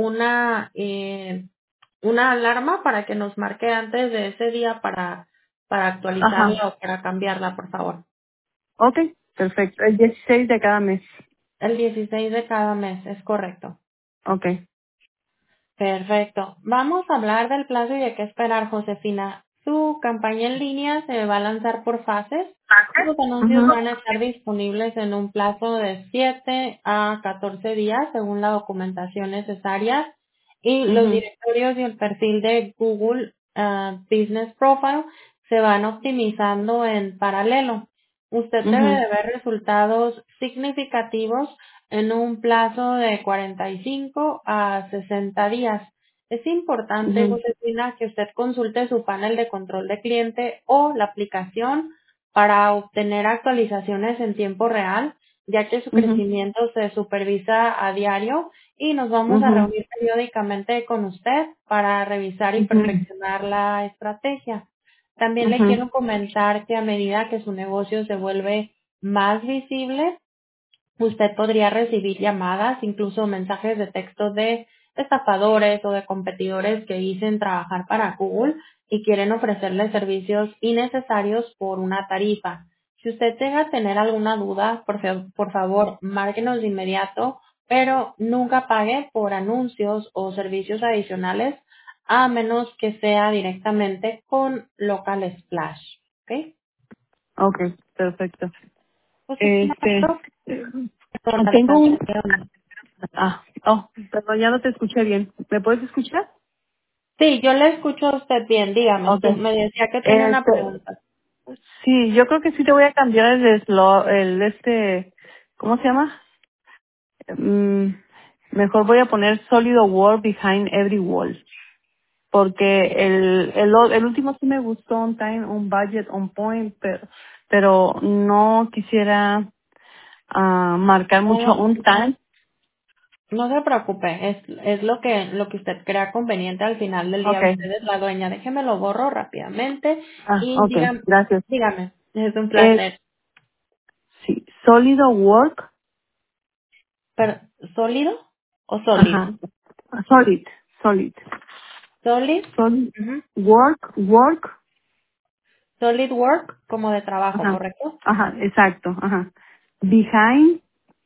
una alarma para que nos marque antes de ese día para ajá. actualizarla o para cambiarla, por favor. Okay, perfecto. El 16 de cada mes. El 16 de cada mes, es correcto. Okay. Perfecto. Vamos a hablar del plazo y de qué esperar, Josefina. Su campaña en línea se va a lanzar por fases. Los anuncios Mhm. van a estar disponibles en un plazo de 7 a 14 días según la documentación necesaria y los Mhm. directorios y el perfil de Google Business Profile se van optimizando en paralelo. Usted debe Mhm. de ver resultados significativos en un plazo de 45 a 60 días. Es importante, Mhm. Josefina, que usted consulte su panel de control de cliente o la aplicación para obtener actualizaciones en tiempo real, ya que su Mhm. crecimiento se supervisa a diario y nos vamos a Mhm. reunir periódicamente con usted para revisar y Mhm. perfeccionar la estrategia. También le Mhm. quiero comentar que a medida que su negocio se vuelve más visible, usted podría recibir llamadas, incluso mensajes de texto de estafadores o de competidores que dicen trabajar para Google y quieren ofrecerle servicios innecesarios por una tarifa. Si usted llega a tener alguna duda, por favor, márquenos de inmediato, pero nunca pague por anuncios o servicios adicionales a menos que sea directamente con Local Splash. ¿Ok? Okay, perfecto. Entonces, Este, perdón, tengo un, perdón. perdón, ya no te escuché bien. ¿Me puedes escuchar? Sí, yo le escucho a usted bien, dígame, tú Okay. me decía que tiene una Este, pregunta. sí, yo creo que sí te voy a cambiar ¿cómo se llama? Mm, Mejor voy a poner sólido word behind every wall. Porque el último sí me gustó, on time, on budget, on point, pero no quisiera marcar mucho No, on time. no se preocupe, es lo que usted crea conveniente al final del día. Okay. Usted es la dueña, déjeme lo borro rápidamente y Okay, dígame, gracias. dígame, es un Es, placer. sí, sólido work, Pero, ¿sólido o solid? ajá, solid, solid, Solid, solid, ujú. work, Solid work como de trabajo, ajá, ¿correcto? ajá, exacto, ajá. Behind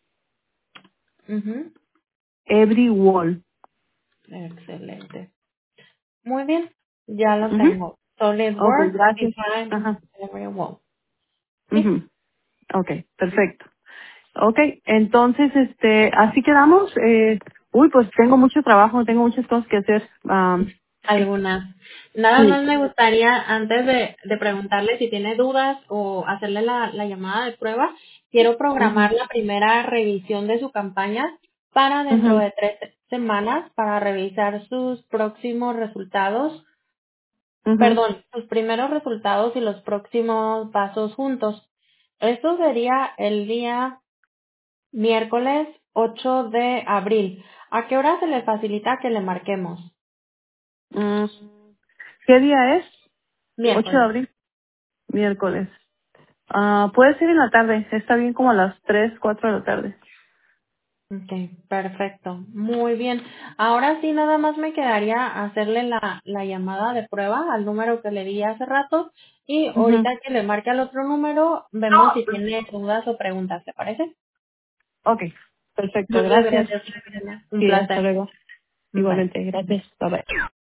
Ujú. every wall. Excelente. Muy bien, ya lo Ujú. tengo. Solid Okay, work gracias. behind Ajá. every wall. ¿Sí? Ujú. Okay, perfecto. Okay, entonces, así quedamos. Pues tengo mucho trabajo, tengo muchas cosas que hacer. Algunas. Nada Sí. más me gustaría, antes de preguntarle si tiene dudas o hacerle la llamada de prueba, quiero Mhm. programar la primera revisión de su campaña para dentro Mhm. de 3 semanas para revisar sus próximos resultados, Mhm. perdón, sus primeros resultados y los próximos pasos juntos. Esto sería el día miércoles 8 de abril. ¿A qué hora se le facilita que le marquemos? Mm, ¿Qué día es? 8 de Miércoles. abril, miércoles. Puede ser en la tarde, está bien como a las 3, 4 de la tarde. Ok, perfecto. Muy bien. Ahora sí, nada más me quedaría hacerle la llamada de prueba al número que le di hace rato y Mhm. ahorita que le marque al otro número, vemos si tiene dudas o preguntas, ¿te parece? Okay, perfecto, Muchas gracias. gracias, Cristina. Un Sí, hasta placer. luego. Bye. Igualmente, gracias. Bye bye.